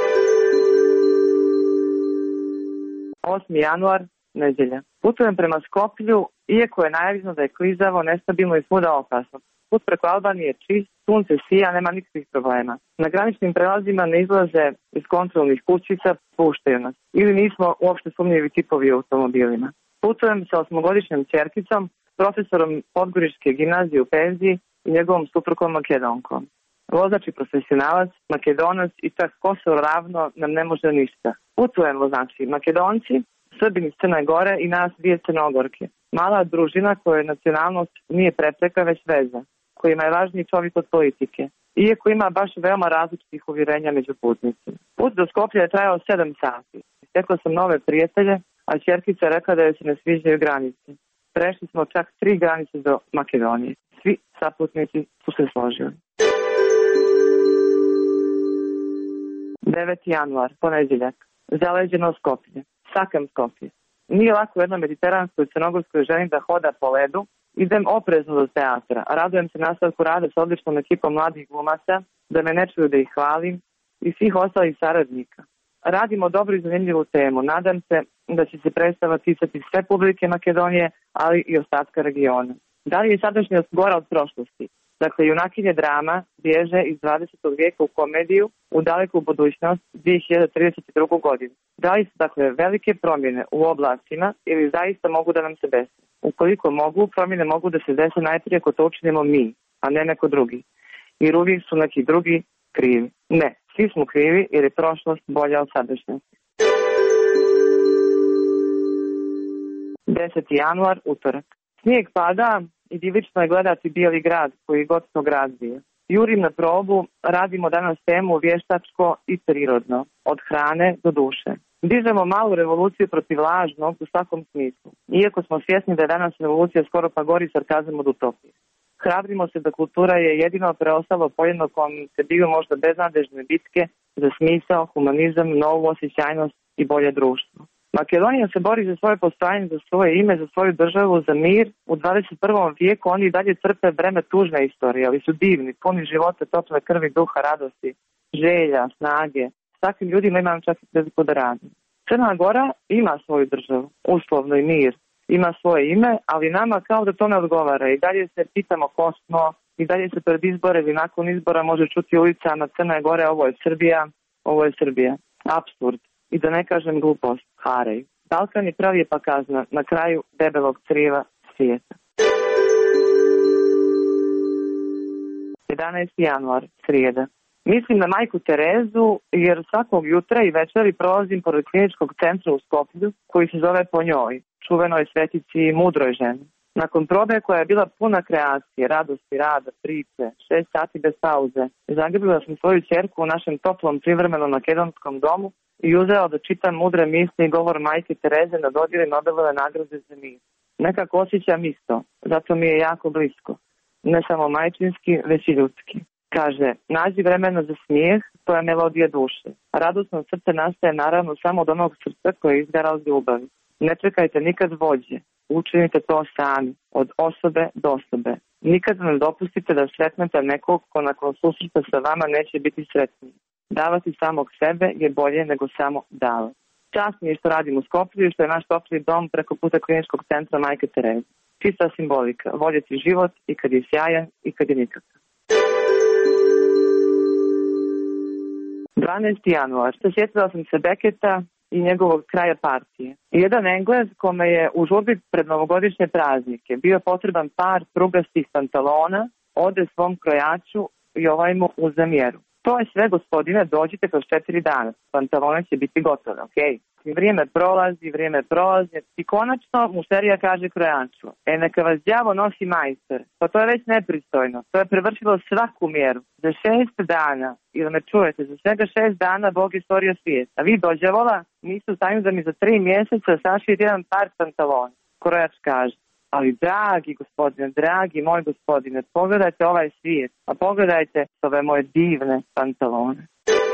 8. januar, nedjelja. Putujem prema Skoplju, iako je najavljeno da je klizavo, nestabilno i svuda opasno. put preko Albanije je čist, sunce sija, nema nikakvih problema. Na graničnim prelazima ne izlaze iz kontrolnih kućica, puštaju nas. Ili nismo uopšte sumnjivi tipovi u automobilima. Putujem sa 8-godišnjom ćerkicom, profesorom Podgoričke gimnazije u penziji i njegovom suprugom Makedonkom. Vozač i profesionalac, Makedonac i tak Kosovo ravno nam ne može ništa. Putujemo, znači, Makedonci, Srbini iz Crne Gore i nas dvije Crnogorke. Mala družina koja nacionalnost nije prepreka, već veza, kojima je važniji čovjek od politike. Iako ima baš veoma različitih uvjerenja među putnicima. Put do Skoplja je trajao 7 sati. Stekla sam nove prijatelje, a ćerkica rekla da joj se ne sviđaju granice. Prešli smo čak 3 granice do Makedonije. Svi saputnici su se složili. 9. januar, ponedjeljak. Zaleđeno Skoplje. Sakam Skoplje. Nije lako jednoj mediteranskoj i crnogorskoj ženi da hoda po ledu. Idem oprezno do teatra. Radujem se nastavku rada s odličnom ekipom mladih glumaca, da me ne čuju da ih hvalim, i svih ostalih saradnika. Radimo dobru i zanimljivu temu. Nadam se da će se predstava ticati sve publike Makedonije, ali i ostatka regiona. Da li je sadašnjost gora od prošlosti? Dakle, junakinje drama bježe iz 20. vijeka u komediju u daleku budućnost 2032. godinu. Da li su, dakle, velike promjene u oblastima ili zaista mogu da nam se desi? Ukoliko mogu, promjene mogu da se desi najprije ako to učinimo mi, a ne neko drugi. Jer uvijek su neki drugi krivi. Ne, svi smo krivi jer je prošlost bolja od sadašnjosti. 10. januar, utorak. Snijeg pada i divlično je gledati bijeli grad koji gotovo grad bio. Jurim na probu, radimo danas temu vještačko i prirodno, od hrane do duše. Dižemo malu revoluciju protiv lažnog u svakom smislu, iako smo svjesni da je danas revolucija skoro pa gori sarkazam od utopije. Hrabrimo se da kultura je jedino preostalo poljeno kom se bio možda beznadežne bitke za smisao, humanizam, novu osjećajnost i bolje društvo. Makedonija se bori za svoje postojanje, za svoje ime, za svoju državu, za mir. U 21. vijeku oni dalje crpe breme tužne istorije, ali su divni, puni života, tople krvi, duha, radosti, želja, snage. S takvim ljudima imam čak i priliku da radim. Crna Gora ima svoju državu, uslovno i mir, ima svoje ime, ali nama kao da to ne odgovara. I dalje se pitamo ko smo, i dalje se pred izbore ili nakon izbora može čuti ulicama Crne Gore, ovo je Srbija, ovo je Srbija. Apsurd. I da ne kažem glupost, harej. Balkan je pravi pa kazna na kraju debelog crijeva svijeta. 11. januar, srijeda. Mislim na majku Terezu jer svakog jutra i večeri prolazim pored kliničkog centra u Skoplju koji se zove po njoj, čuvenoj svetici i mudroj ženi. Nakon probe koja je bila puna kreacije, radosti, rada, priče, 6 sati bez pauze, zagrlila sam svoju ćerku u našem toplom privremenom makedonskom domu i uzela da čitam mudre misli i govor majke Tereze na dodjeli Nobelove nagrade za mir. Nekako osjećam isto, zato mi je jako blisko. Ne samo majčinski, već i ljudski. Kaže, nađi vremena za smijeh, to je melodija duše. Radosno srce nastaje naravno samo od onog srca koje izgara od ljubavi. Ne čekajte nikad vođe, učinite to sami, od osobe do osobe. Nikad ne dopustite da sretnete nekog ko nakon susreta sa vama neće biti sretniji. Davati samog sebe je bolje nego samo davati. Čast mi je što radim u Skoplju i što je naš topli dom preko puta kliničkog centra majke Tereze. Čista simbolika, voljeti život i kad je sjajan i kad je nikakav. 12. januar. Sjetila sam se Beketa i njegovog kraja partije. Jedan Englez kome je u žurbi pred novogodišnje praznike bio potreban par prugastih pantalona, ode svom krojaču i ovaj mu uze mjeru. To je sve, gospodine, dođite kroz 4 dana. Pantalone će biti gotove, okej? Vrijeme prolazi i konačno mušterija kaže krojaču: neka vas đavo nosi majster. Pa to je već nepristojno. To je prevršilo svaku mjeru. Za 6 dana, ili me čujete, za svega 6 dana Bog je stvorio svijet. A vi dođavola nisu u stanju da mi za 3 mjeseca sašijete jedan par pantalona. Krojač kaže: ali dragi moj gospodine, pogledajte ovaj svijet, a pogledajte ove moje divne pantalone.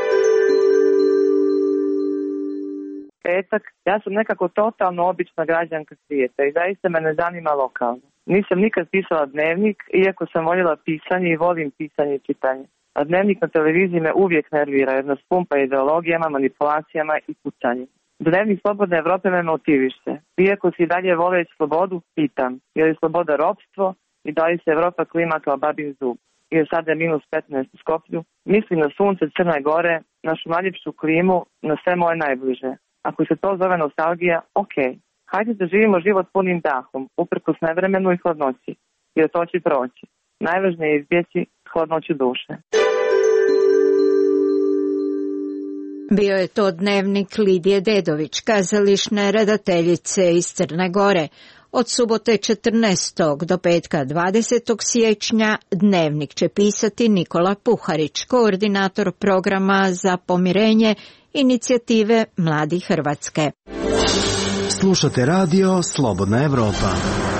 Petak, ja sam nekako totalno obična građanka svijeta i zaista me ne zanima lokalno. Nisam nikad pisala dnevnik, iako sam voljela pisanje i volim pisanje i čitanje. A dnevnik na televiziji me uvijek nervira jer nas pumpa ideologijama, manipulacijama i pucanjem. Dnevnik Slobodne Evrope me motiviše. Iako si dalje voleći slobodu, pitam, je li sloboda ropstvo i da li se Evropa klima kao babin zub. Jer sada je minus 15 u Skoplju. Mislim na sunce Crne Gore, na šumaljivšu klimu, na sve moje najbliže. Ako se to zove nostalgija, okej. Hajde da živimo život punim dahom, uprkos nevremenu i hladnoći, jer to će proći. Najvažnije je izbjeći hladnoću duše. Bio je to dnevnik Lidije Dedović, kazališne redateljice iz Crne Gore. Od subote 14. do petka 20. siječnja dnevnik će pisati Nikola Puharić, koordinator programa za pomirenje inicijative Mladi Hrvatske. Slušate radio Slobodna Evropa.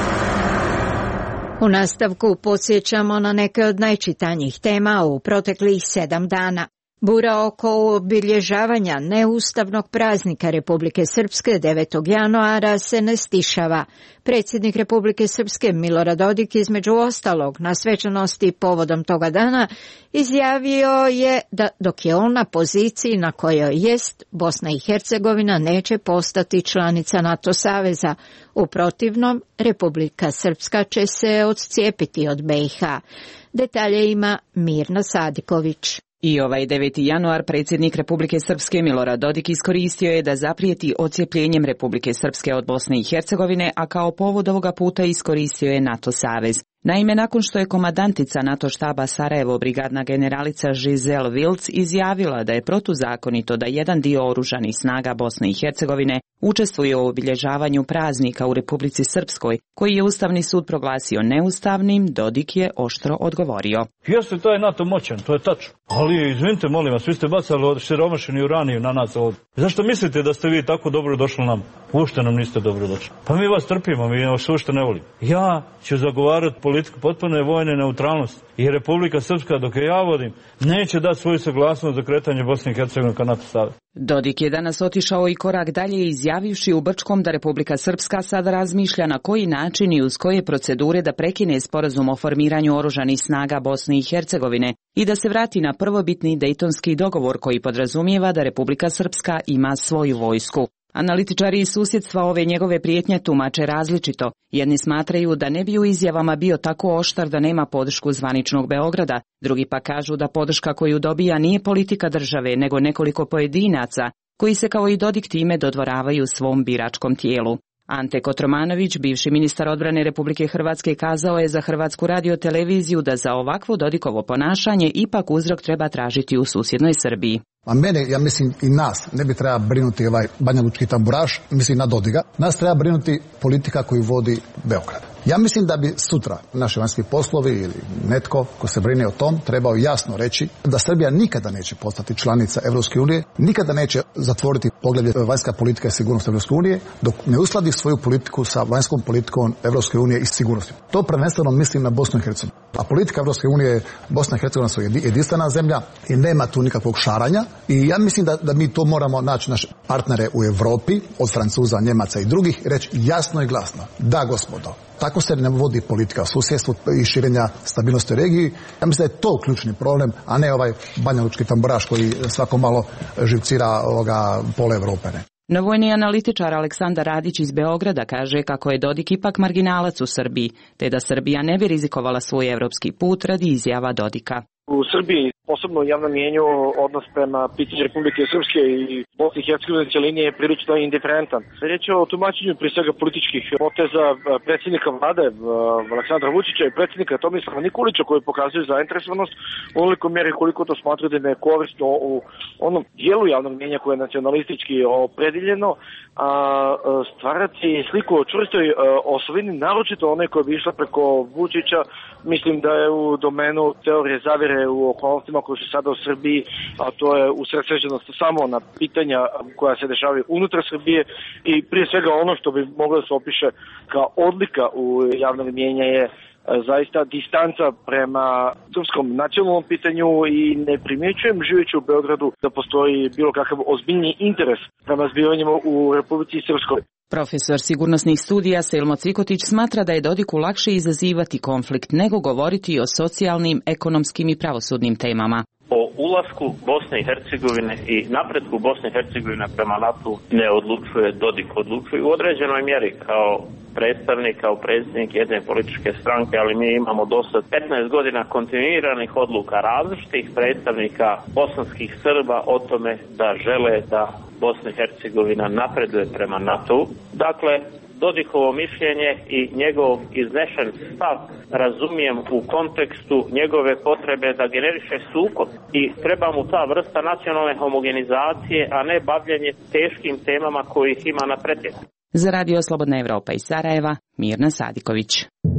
U nastavku podsjećamo na neke od najčitanjih tema u proteklih 7 dana. Bura oko obilježavanja neustavnog praznika Republike Srpske 9. januara se ne stišava. Predsjednik Republike Srpske Milorad Dodik između ostalog na svečanosti povodom toga dana izjavio je da dok je on na poziciji na kojoj jest, Bosna i Hercegovina neće postati članica NATO saveza. U protivnom, Republika Srpska će se odcijepiti od BiH. Detalje ima Mirna Sadiković. I ovaj 9. januar predsjednik Republike Srpske Milorad Dodik iskoristio je da zaprijeti odcijepljenjem Republike Srpske od Bosne i Hercegovine, a kao povod ovoga puta iskoristio je NATO savez. Naime, nakon što je komandantica NATO štaba Sarajevo brigadna generalica Giselle Wilc izjavila da je protuzakonito da jedan dio oružanih snaga Bosne i Hercegovine učestvuje u obilježavanju praznika u Republici Srpskoj, koji je Ustavni sud proglasio neustavnim, Dodik je oštro odgovorio. Jeste, to je NATO moćan, to je tačno. Ali, izvinite, molim vas, vi ste bacali siromašeni uraniju na nas ovdje. Zašto mislite da ste vi tako dobro došli nam? Ušte nam niste dobro došli. Pa mi vas trpimo, mi vas ušte ne volimo. Ja ću zagovarati politiku potpune vojne neutralnosti i Republika Srpska, dok je ja vodim, neće dati svoju saglasnost za kretanje Bosne i Hercegovine ka NATO savezu. Dodik je danas otišao i korak dalje izjavivši u Brčkom da Republika Srpska sada razmišlja na koji način i uz koje procedure da prekine sporazum o formiranju oružanih snaga Bosne i Hercegovine i da se vrati na prvobitni Dejtonski dogovor koji podrazumijeva da Republika Srpska ima svoju vojsku. Analitičari iz susjedstva ove njegove prijetnje tumače različito. Jedni smatraju da ne bi u izjavama bio tako oštar da nema podršku zvaničnog Beograda, drugi pa kažu da podrška koju dobija nije politika države, nego nekoliko pojedinaca, koji se kao i Dodik time dodvoravaju svom biračkom tijelu. Ante Kotromanović, bivši ministar odbrane Republike Hrvatske, kazao je za Hrvatsku radioteleviziju da za ovakvo Dodikovo ponašanje ipak uzrok treba tražiti u susjednoj Srbiji. A mene, ja mislim i nas, ne bi treba brinuti ovaj banjalučki tamburaš, mislim na Dodiga. Nas treba brinuti politika koju vodi Beograd. Ja mislim da bi sutra naši vanjski poslovi ili netko ko se brine o tom trebao jasno reći da Srbija nikada neće postati članica Evropske unije, nikada neće zatvoriti poglavlje vanjska politika i sigurnost Evropske unije dok ne uskladi svoju politiku sa vanjskom politikom Evropske unije i sigurnosti. To prvenstveno mislim na Bosnu i Hercegovinu. A politika Evropske unije, Bosna i Hercegovina su jedinstvena zemlja i nema tu nikakvog šaranja i ja mislim da mi to moramo naći naše partnere u Europi, od Francuza, Njemaca i drugih, reći jasno i glasno. Da, gospodo. Tako se ne vodi politika susjedstva i širenja stabilnosti u regiji. Ja mislim da je to ključni problem, a ne ovaj banjalučki tamburaš koji svako malo živcira pola Evrope. No vojni analitičar Aleksandar Radić iz Beograda kaže kako je Dodik ipak marginalac u Srbiji, te da Srbija ne bi rizikovala svoj evropski put radi izjava Dodika. U Srbiji, posebno u javnom mijenju, odnos prema pitanju Republike Srpske i Bosne i Hercegovine cijeline je prilično indiferentan. Riječ je o tumačenju prije svega političkih poteza predsjednika vlade Aleksandra Vučića i predsjednika Tomislava Nikolića koji pokazuju zainteresovanost u onoliko mjeri koliko to smatraju da je korisno u onom dijelu javnog mijenja koje je nacionalistički opredeljeno, a stvarati sliku o čvrstoj osovini, naročito one koja bi išla preko Vučića, mislim da je u domenu teorije zavjere u okolnostima koje su sada u Srbiji, a to je usredsređenost samo na pitanja koja se dešavaju unutar Srbije i prije svega ono što bi moglo da se opiše kao odlika u javnog mijenja je zaista distanca prema srpskom nacionalnom pitanju i ne primjećujem živeći u Beogradu da postoji bilo kakav ozbiljni interes prema zbivanjima u Republici Srpskoj. Profesor sigurnosnih studija Selmo Cvikotić smatra da je Dodiku lakše izazivati konflikt nego govoriti o socijalnim, ekonomskim i pravosudnim temama. O ulasku Bosne i Hercegovine i napretku Bosne i Hercegovine prema NATO ne odlučuje Dodik, odlučuje u određenoj mjeri kao predstavnik kao predsjednik jedne političke stranke, ali mi imamo dosta 15 godina kontinuiranih odluka različitih predstavnika bosanskih Srba o tome da žele da Bosna i Hercegovina napreduje prema NATO-u. Dakle, Dodikovo mišljenje i njegov iznešen stav razumijem u kontekstu njegove potrebe da generiše sukob i treba mu ta vrsta nacionalne homogenizacije, a ne bavljenje teškim temama kojih ima na pretek. Za Radio Slobodna Evropa iz Sarajeva, Mirna Sadiković.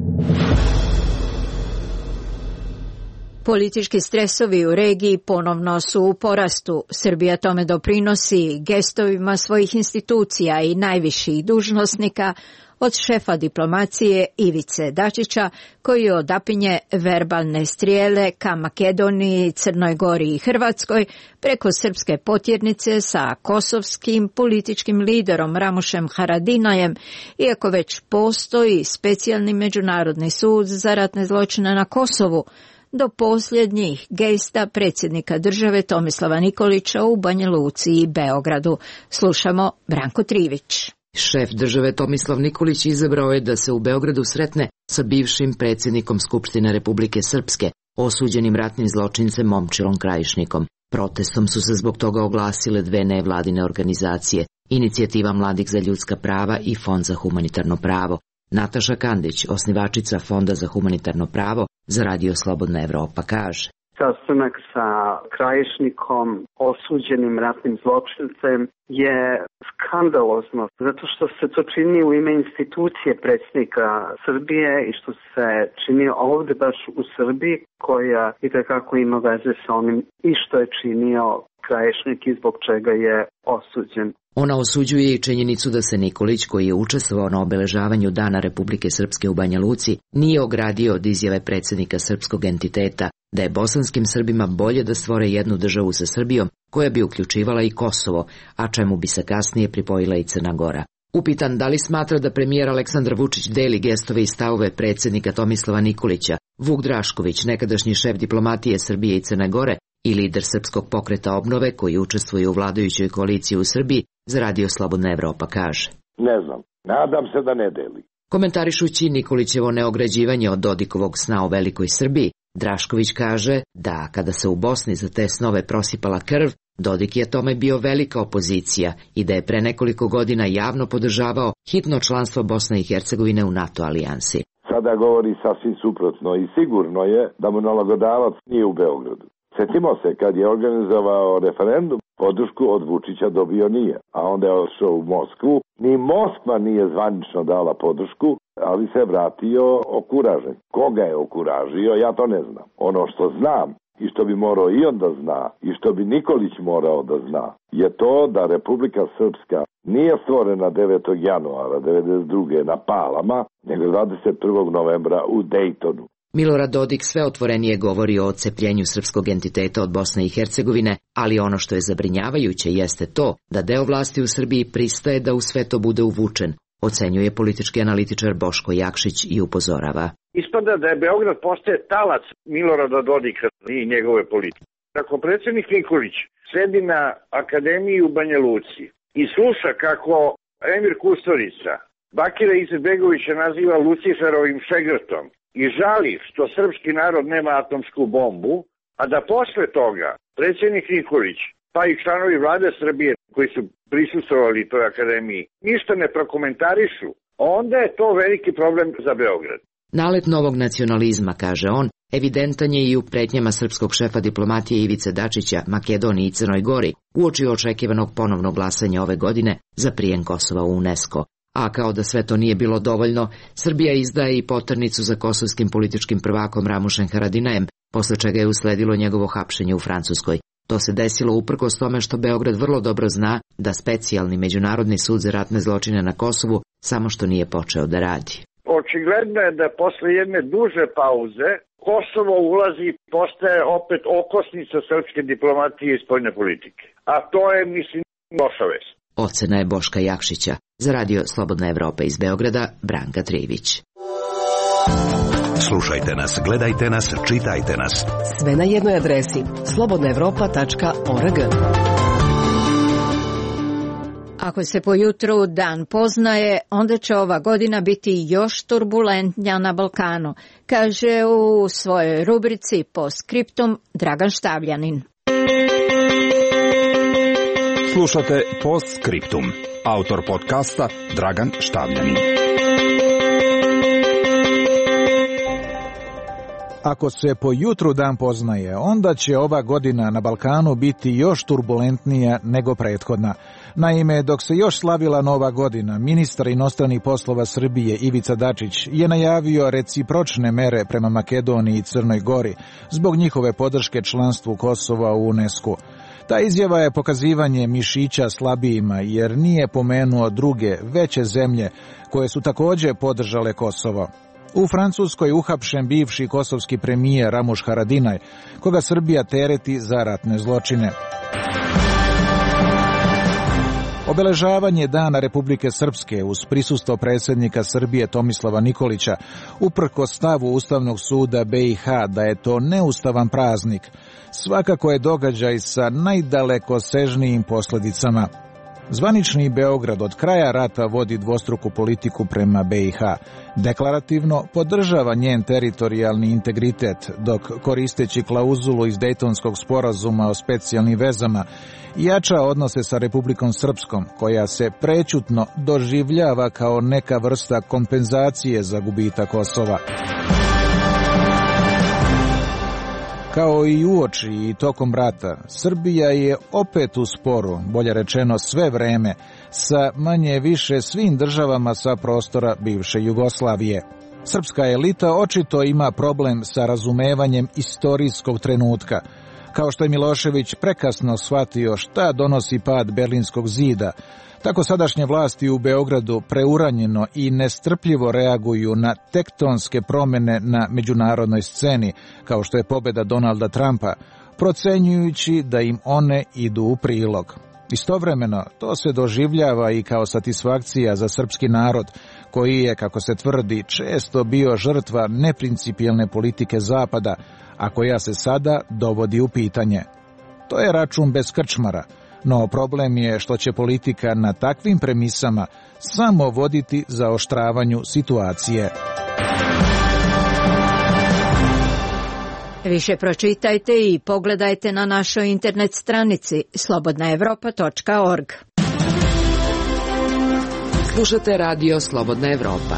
Politički stresovi u regiji ponovno su u porastu. Srbija tome doprinosi gestovima svojih institucija i najviših dužnosnika, od šefa diplomacije Ivice Dačića, koji odapinje verbalne strijele ka Makedoniji, Crnoj Gori i Hrvatskoj, preko srpske potjernice sa kosovskim političkim liderom Ramušem Haradinajem, iako već postoji specijalni međunarodni sud za ratne zločine na Kosovu, do posljednjih gesta predsjednika države Tomislava Nikolića u Banja Luci i Beogradu. Slušamo Branko Trivić. Šef države Tomislav Nikolić izabrao je da se u Beogradu sretne sa bivšim predsjednikom Skupštine Republike Srpske, osuđenim ratnim zločincem Momčilom Krajišnikom. Protestom su se zbog toga oglasile dve nevladine organizacije, Inicijativa mladih za ljudska prava i Fond za humanitarno pravo. Nataša Kandić, osnivačica Fonda za humanitarno pravo, za Radio Slobodna Evropa kaže: sastanak sa Krajišnikom, osuđenim ratnim zločincem, je skandalozno, zato što se to čini u ime institucije predsjednika Srbije i što se čini ovdje baš u Srbiji, koja itekako ima veze sa onim i što je činio Krajišnik i zbog čega je osuđen. Ona osuđuje i činjenicu da se Nikolić, koji je učestvovao na obeležavanju Dana Republike Srpske u Banja Luci, nije ogradio od izjave predsjednika srpskog entiteta da je bosanskim Srbima bolje da stvore jednu državu sa Srbijom koja bi uključivala i Kosovo, a čemu bi se kasnije pripojila i Crna Gora. Upitan da li smatra da premijer Aleksandar Vučić deli gestove i stavove predsjednika Tomislava Nikolića, Vuk Drašković, nekadašnji šef diplomatije Srbije i Crne Gore i lider Srpskog pokreta obnove koji učestvuje u vladajućoj koaliciji u Srbiji, za Radio Slobodna Evropa kaže: ne znam, nadam se da ne deli. Komentarišući Nikolićevo neograđivanje od Dodikovog sna o velikoj Srbiji, Drašković kaže da kada se u Bosni za te snove prosipala krv, Dodik je tome bio velika opozicija i da je pre nekoliko godina javno podržavao hitno članstvo Bosne i Hercegovine u NATO alijansi. Sada govori sasvim suprotno i sigurno je da mu nalagodavac nije u Beogradu. Sjetimo se kad je organizovao referendum, podršku od Vučića dobio nije, a onda je otišao u Moskvu. Ni Moskva nije zvanično dala podršku, ali se vratio okuražen. Koga je okuražio, ja to ne znam. Ono što znam i što bi morao i on da zna i što bi Nikolić morao da zna je to da Republika Srpska nije stvorena 9. januara 1992. na Palama, nego 21. novembra u Dejtonu. Milorad Dodik sve otvorenije govori o odcepljenju srpskog entiteta od Bosne i Hercegovine, ali ono što je zabrinjavajuće jeste to da deo vlasti u Srbiji pristaje da u sve to bude uvučen, ocenjuje politički analitičar Boško Jakšić i upozorava. Ispada da je Beograd postaje talac Milorada Dodika i njegove politike. Ako predsjednik Nikolić sedi na akademiji u Banja Luci i sluša kako Emir Kusturica Bakira Izetbegovića naziva Luciferovim šegrtom i žali što srpski narod nema atomsku bombu, a da posle toga predsjednik Nikolić, pa i članovi vlade Srbije koji su prisustvovali toj akademiji, ništa ne prokomentarišu, onda je to veliki problem za Beograd. Nalet novog nacionalizma, kaže on, evidentan je i u pretnjama srpskog šefa diplomatije Ivice Dačića, Makedoniji i Crnoj Gori, uoči očekivanog ponovnog glasanja ove godine za prijem Kosova u UNESCO. A kao da sve to nije bilo dovoljno, Srbija izdaje i poternicu za kosovskim političkim prvakom Ramušem Haradinajem, posle čega je usledilo njegovo hapšenje u Francuskoj. To se desilo uprkos tome što Beograd vrlo dobro zna da specijalni međunarodni sud za ratne zločine na Kosovu samo što nije počeo da radi. Očigledno je da posle jedne duže pauze Kosovo ulazi i postaje opet okosnica srpske diplomatije i spoljne politike. A to je, mislim, loša vest. Ocena je Boška Jakšića. Za Radio Slobodna Evropa iz Beograda, Branka Trivić. Slušajte nas, gledajte nas, čitajte nas. Sve na jednoj adresi slobodnaevropa.org. Ako se po jutru dan poznaje, onda će ova godina biti još turbulentnija na Balkanu, kaže u svojoj rubrici Postscriptum Dragan Štavljanin. Slušate Postscriptum. Autor podcasta Dragan Štavljanin. Ako se po jutru dan poznaje, onda će ova godina na Balkanu biti još turbulentnija nego prethodna. Naime, dok se još slavila Nova godina, ministar inostranih poslova Srbije Ivica Dačić je najavio recipročne mere prema Makedoniji i Crnoj Gori zbog njihove podrške članstvu Kosova u UNESCO. Ta izjava je pokazivanje mišića slabijima jer nije pomenuo druge, veće zemlje koje su također podržale Kosovo. U Francuskoj uhapšen bivši kosovski premijer Ramuš Haradinaj, koga Srbija tereti za ratne zločine. Obeležavanje Dana Republike Srpske uz prisustvo predsjednika Srbije Tomislava Nikolića, uprkos stavu Ustavnog suda BiH da je to neustavan praznik, svakako je događaj sa najdalekosežnijim posljedicama. Zvanični Beograd od kraja rata vodi dvostruku politiku prema BiH. Deklarativno podržava njen teritorijalni integritet, dok koristeći klauzulu iz Dejtonskog sporazuma o specijalnim vezama jača odnose sa Republikom Srpskom, koja se prećutno doživljava kao neka vrsta kompenzacije za gubitak Kosova. Kao i uoči i tokom rata, Srbija je opet u sporu, bolje rečeno sve vreme, sa manje više svim državama sa prostora bivše Jugoslavije. Srpska elita očito ima problem sa razumevanjem istorijskog trenutka, kao što je Milošević prekasno shvatio šta donosi pad Berlinskog zida, tako sadašnje vlasti u Beogradu preuranjeno i nestrpljivo reaguju na tektonske promjene na međunarodnoj sceni, kao što je pobjeda Donalda Trumpa, procenjujući da im one idu u prilog. Istovremeno, to se doživljava i kao satisfakcija za srpski narod, koji je, kako se tvrdi, često bio žrtva neprincipijelne politike Zapada, a koja se sada dovodi u pitanje. To je račun bez krčmara, no problem je što će politika na takvim premisama samo voditi zaoštravanju situacije. Više pročitajte i pogledajte na našoj internet stranici slobodnaevropa.org. Slušate radio Slobodna Evropa.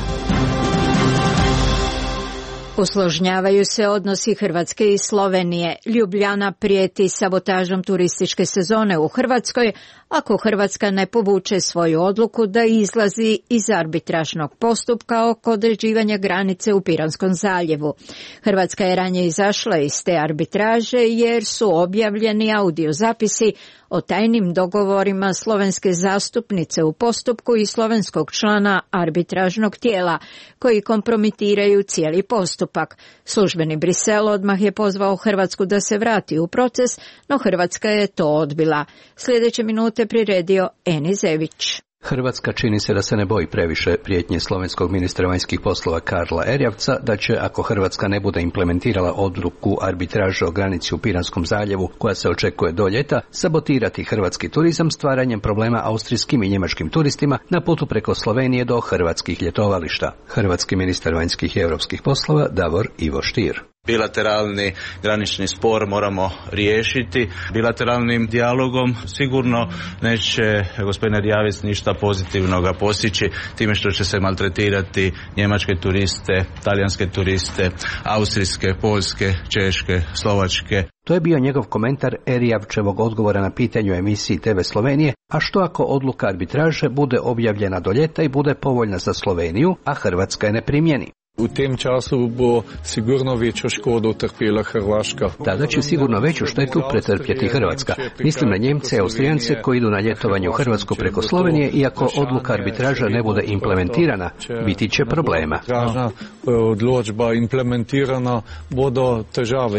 Usložnjavaju se odnosi Hrvatske i Slovenije. Ljubljana prijeti sabotažom turističke sezone u Hrvatskoj ako Hrvatska ne povuče svoju odluku da izlazi iz arbitražnog postupka oko određivanja granice u Piranskom zaljevu. Hrvatska je ranije izašla iz te arbitraže jer su objavljeni audiozapisi o tajnim dogovorima slovenske zastupnice u postupku i slovenskog člana arbitražnog tijela koji kompromitiraju cijeli postupak. Službeni Brisel odmah je pozvao Hrvatsku da se vrati u proces, no Hrvatska je to odbila. Sljedeće minute priredio Eni Zević. Hrvatska čini se da se ne boji previše prijetnje slovenskog ministra vanjskih poslova Karla Erjavca da će, ako Hrvatska ne bude implementirala odluku arbitraže o granici u Piranskom zaljevu koja se očekuje do ljeta, sabotirati hrvatski turizam stvaranjem problema austrijskim i njemačkim turistima na putu preko Slovenije do hrvatskih ljetovališta. Hrvatski ministar vanjskih i europskih poslova Davor Ivo Stier. Bilateralni granični spor moramo riješiti. Bilateralnim dijalogom sigurno neće gospodin Erjavec ništa pozitivnoga postići time što će se maltretirati njemačke turiste, talijanske turiste, austrijske, poljske, češke, slovačke. To je bio njegov komentar Erjavčevog odgovora na pitanje o emisiji TV Slovenije, a što ako odluka arbitraže bude objavljena do ljeta i bude povoljna za Sloveniju, a Hrvatska je ne primjeni. U tem času bo sigurno veću škodu utrpela Hrvaška. Tada će sigurno veću štetu pretrpjeti Hrvatska. Mislim na Njemce i Austrijance koji idu na ljetovanje u Hrvatsku preko Slovenije i ako odluka arbitraža ne bude implementirana, biti će problema. Odločba implementirana, bodo težave.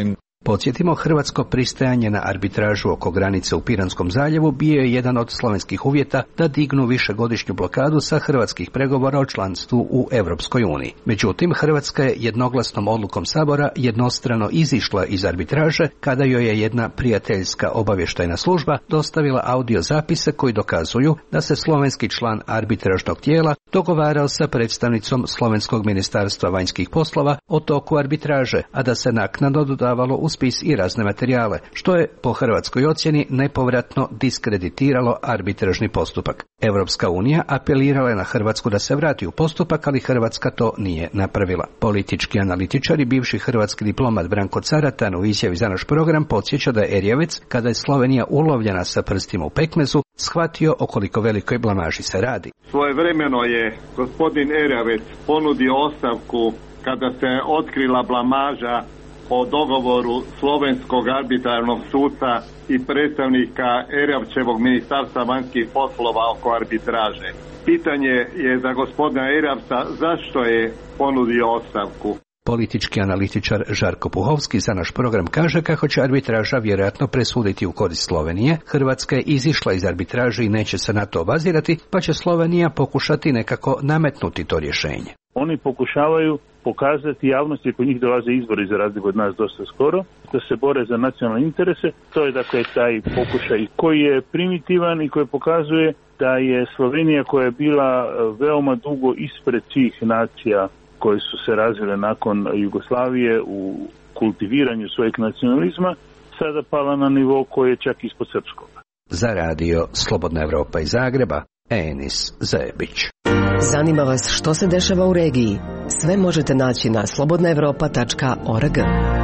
Podsjetimo, hrvatsko pristajanje na arbitražu oko granice u Piranskom zaljevu bio je jedan od slovenskih uvjeta da dignu višegodišnju blokadu sa hrvatskih pregovora o članstvu u Europskoj uniji. Međutim, Hrvatska je jednoglasnom odlukom Sabora jednostrano izišla iz arbitraže kada joj je jedna prijateljska obavještajna služba dostavila audio zapise koji dokazuju da se slovenski član arbitražnog tijela dogovarao sa predstavnicom slovenskog ministarstva vanjskih poslova o toku arbitraže, a da se naknadno dodavalo u spis i razne materijale, što je po hrvatskoj ocjeni nepovratno diskreditiralo arbitražni postupak. Europska unija apelirala je na Hrvatsku da se vrati u postupak, ali Hrvatska to nije napravila. Politički analitičar i bivši hrvatski diplomat Branko Caratan u izjavi za naš program podsjeća da je Erjavec, kada je Slovenija ulovljena sa prstima u pekmezu, shvatio o koliko velikoj blamaži se radi. Svojevremeno je gospodin Erjavec ponudio ostavku kada se otkrila blamaža o dogovoru slovenskog arbitrarnog suda i predstavnika Erjavčevog ministarstva vanjskih poslova oko arbitraže. Pitanje je za gospodina Erjavca zašto je ponudio ostavku. Politički analitičar Žarko Puhovski za naš program kaže kako će arbitraža vjerojatno presuditi u korist Slovenije. Hrvatska je izišla iz arbitraže i neće se na to obazirati, pa će Slovenija pokušati nekako nametnuti to rješenje. Oni pokušavaju pokazati javnosti, kod njih dolaze izbori za razliku od nas dosta skoro, da se bore za nacionalne interese. To je dakle taj pokušaj koji je primitivan i koji pokazuje da je Slovenija, koja je bila veoma dugo ispred svih nacija koje su se razvile nakon Jugoslavije u kultiviranju svojeg nacionalizma, sada pala na nivo koji je čak ispod srpskog. Za radio Slobodna Evropa iz Zagreba, Enis Zebić. Zanima vas što se dešava u regiji? Sve možete naći na slobodnaevropa.org.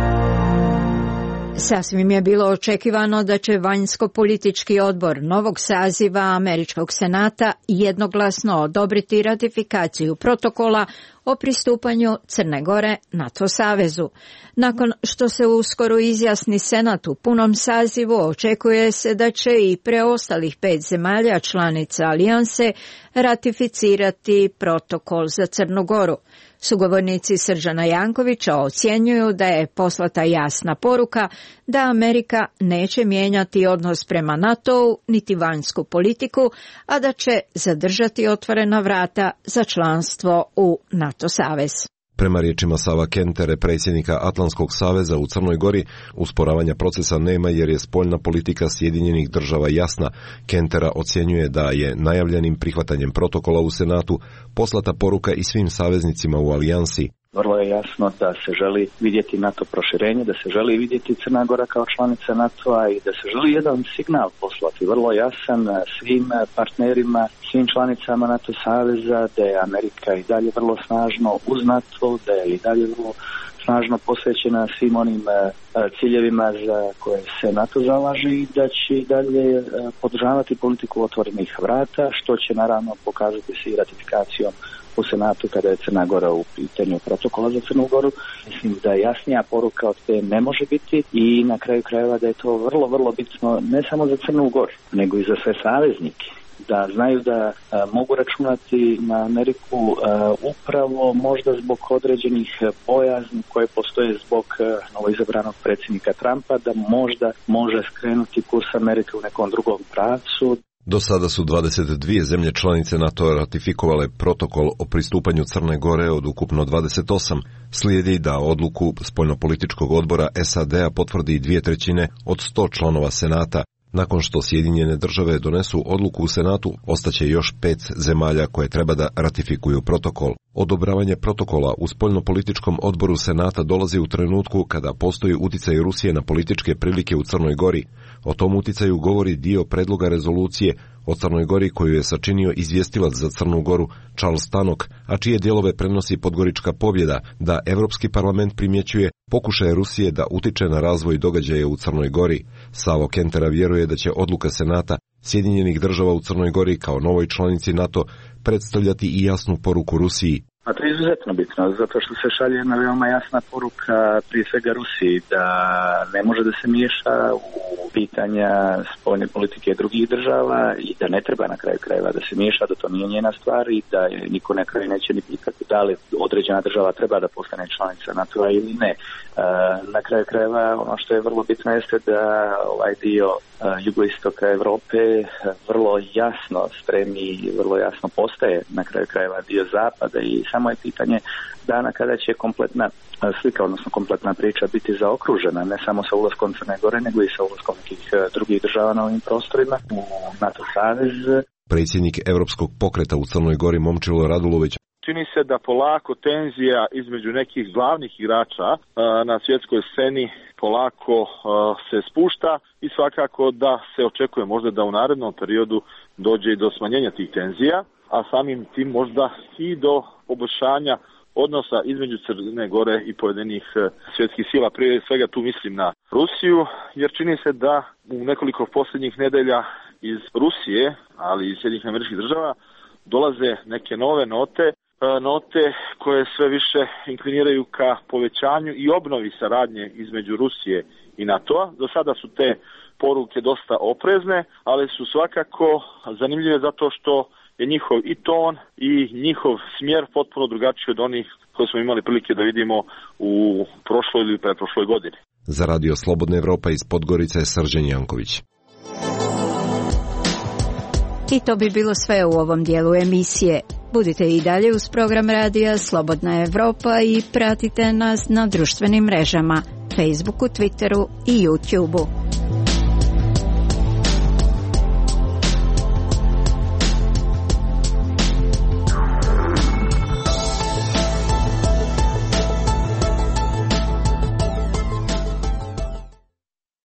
Sasvim je bilo očekivano da će vanjsko-politički odbor novog saziva Američkog senata jednoglasno odobriti ratifikaciju protokola o pristupanju Crne Gore NATO savezu. Nakon što se uskoro izjasni Senat u punom sazivu, očekuje se da će i preostalih 5 zemalja članica alijanse ratificirati protokol za Crnu Goru. Sugovornici Srđana Jankovića ocjenjuju da je poslata jasna poruka da Amerika neće mijenjati odnos prema NATO-u niti vanjsku politiku, a da će zadržati otvorena vrata za članstvo u NATO savez. Prema riječima Sava Kentere, predsjednika Atlantskog saveza u Crnoj Gori, usporavanja procesa nema jer je spoljna politika Sjedinjenih država jasna. Kentera ocjenjuje da je najavljenim prihvatanjem protokola u Senatu poslata poruka i svim saveznicima u alijansi. Vrlo je jasno da se želi vidjeti NATO proširenje, da se želi vidjeti Crna Gora kao članica NATO-a i da se želi jedan signal poslati, vrlo jasan svim partnerima, svim članicama NATO saveza, da je Amerika i dalje vrlo snažno uz NATO, da je i dalje vrlo snažno posvećena svim onim ciljevima za koje se NATO zalaže i da će i dalje podržavati politiku otvorenih vrata, što će naravno pokazati se i ratifikacijom u Senatu kada je Crna Gora u pitanju protokola za Crnu Goru. Mislim da jasnija poruka od te ne može biti i na kraju krajeva da je to vrlo, vrlo bitno ne samo za Crnu Goru, nego i za sve saveznike. Da znaju da mogu računati na Ameriku upravo možda zbog određenih bojazni koje postoje zbog novoizabranog predsjednika Trumpa, da možda može skrenuti kurs Amerike u nekom drugom pravcu. Do sada su 22 zemlje članice NATO ratifikovale protokol o pristupanju Crne Gore od ukupno 28. Slijedi da odluku spoljnopolitičkog odbora SAD-a potvrdi 2/3 od 100 članova Senata. Nakon što Sjedinjene države donesu odluku u Senatu, ostaće još 5 zemalja koje treba da ratifikuju protokol. Odobravanje protokola u spoljnopolitičkom odboru Senata dolazi u trenutku kada postoji uticaj Rusije na političke prilike u Crnoj Gori. O tom uticaju govori dio predloga rezolucije o Crnoj Gori koju je sačinio izvjestilac za Crnu Goru Charles Tannock, a čije dijelove prenosi Podgorička pobjeda, da Europski parlament primjećuje pokušaje Rusije da utiče na razvoj događaja u Crnoj Gori. Savo Kentera vjeruje da će odluka Senata Sjedinjenih država u Crnoj Gori kao novoj članici NATO predstavljati i jasnu poruku Rusiji. A to je izuzetno bitno, zato što se šalje jedna veoma jasna poruka prije svega Rusiji da ne može da se miješa u pitanja spoljne politike drugih država i da ne treba na kraju krajeva da se miješa, da to nije njena stvar i da niko na kraju neće ni pitati da li određena država treba da postane članica NATO-a ili ne. Na kraju krajeva ono što je vrlo bitno jeste da ovaj dio jugoistoka Europe vrlo jasno spremi, vrlo jasno postaje na kraju krajeva dio zapada i samo je pitanje dana kada će kompletna slika, odnosno kompletna priča biti zaokružena, ne samo sa ulaskom Crne Gore, nego i sa ulaskom nekih drugih država na ovim prostorima u NATO savez. Predsjednik Europskog pokreta u Crnoj Gori Momčilo Radulović: čini se da polako tenzija između nekih glavnih igrača na svjetskoj sceni polako se spušta i svakako da se očekuje možda da u narednom periodu dođe i do smanjenja tih tenzija, a samim tim možda i do poboljšanja odnosa između Crne Gore i pojedinih svjetskih sila. Prije svega tu mislim na Rusiju, jer čini se da u nekoliko posljednjih nedelja iz Rusije, ali i Sjedinjenih Američkih Država, dolaze neke nove note koje sve više inkliniraju ka povećanju i obnovi saradnje između Rusije i NATO-a. Do sada su te poruke dosta oprezne, ali su svakako zanimljive zato što je njihov i ton i njihov smjer potpuno drugačiji od onih koje smo imali prilike da vidimo u prošloj ili pretprošloj godini. Za Radio Slobodna Evropa iz Podgorice je Srđan Janković. I to bi bilo sve u ovom dijelu emisije. Budite i dalje uz program radija Slobodna Evropa i pratite nas na društvenim mrežama, Facebooku, Twitteru i YouTubeu.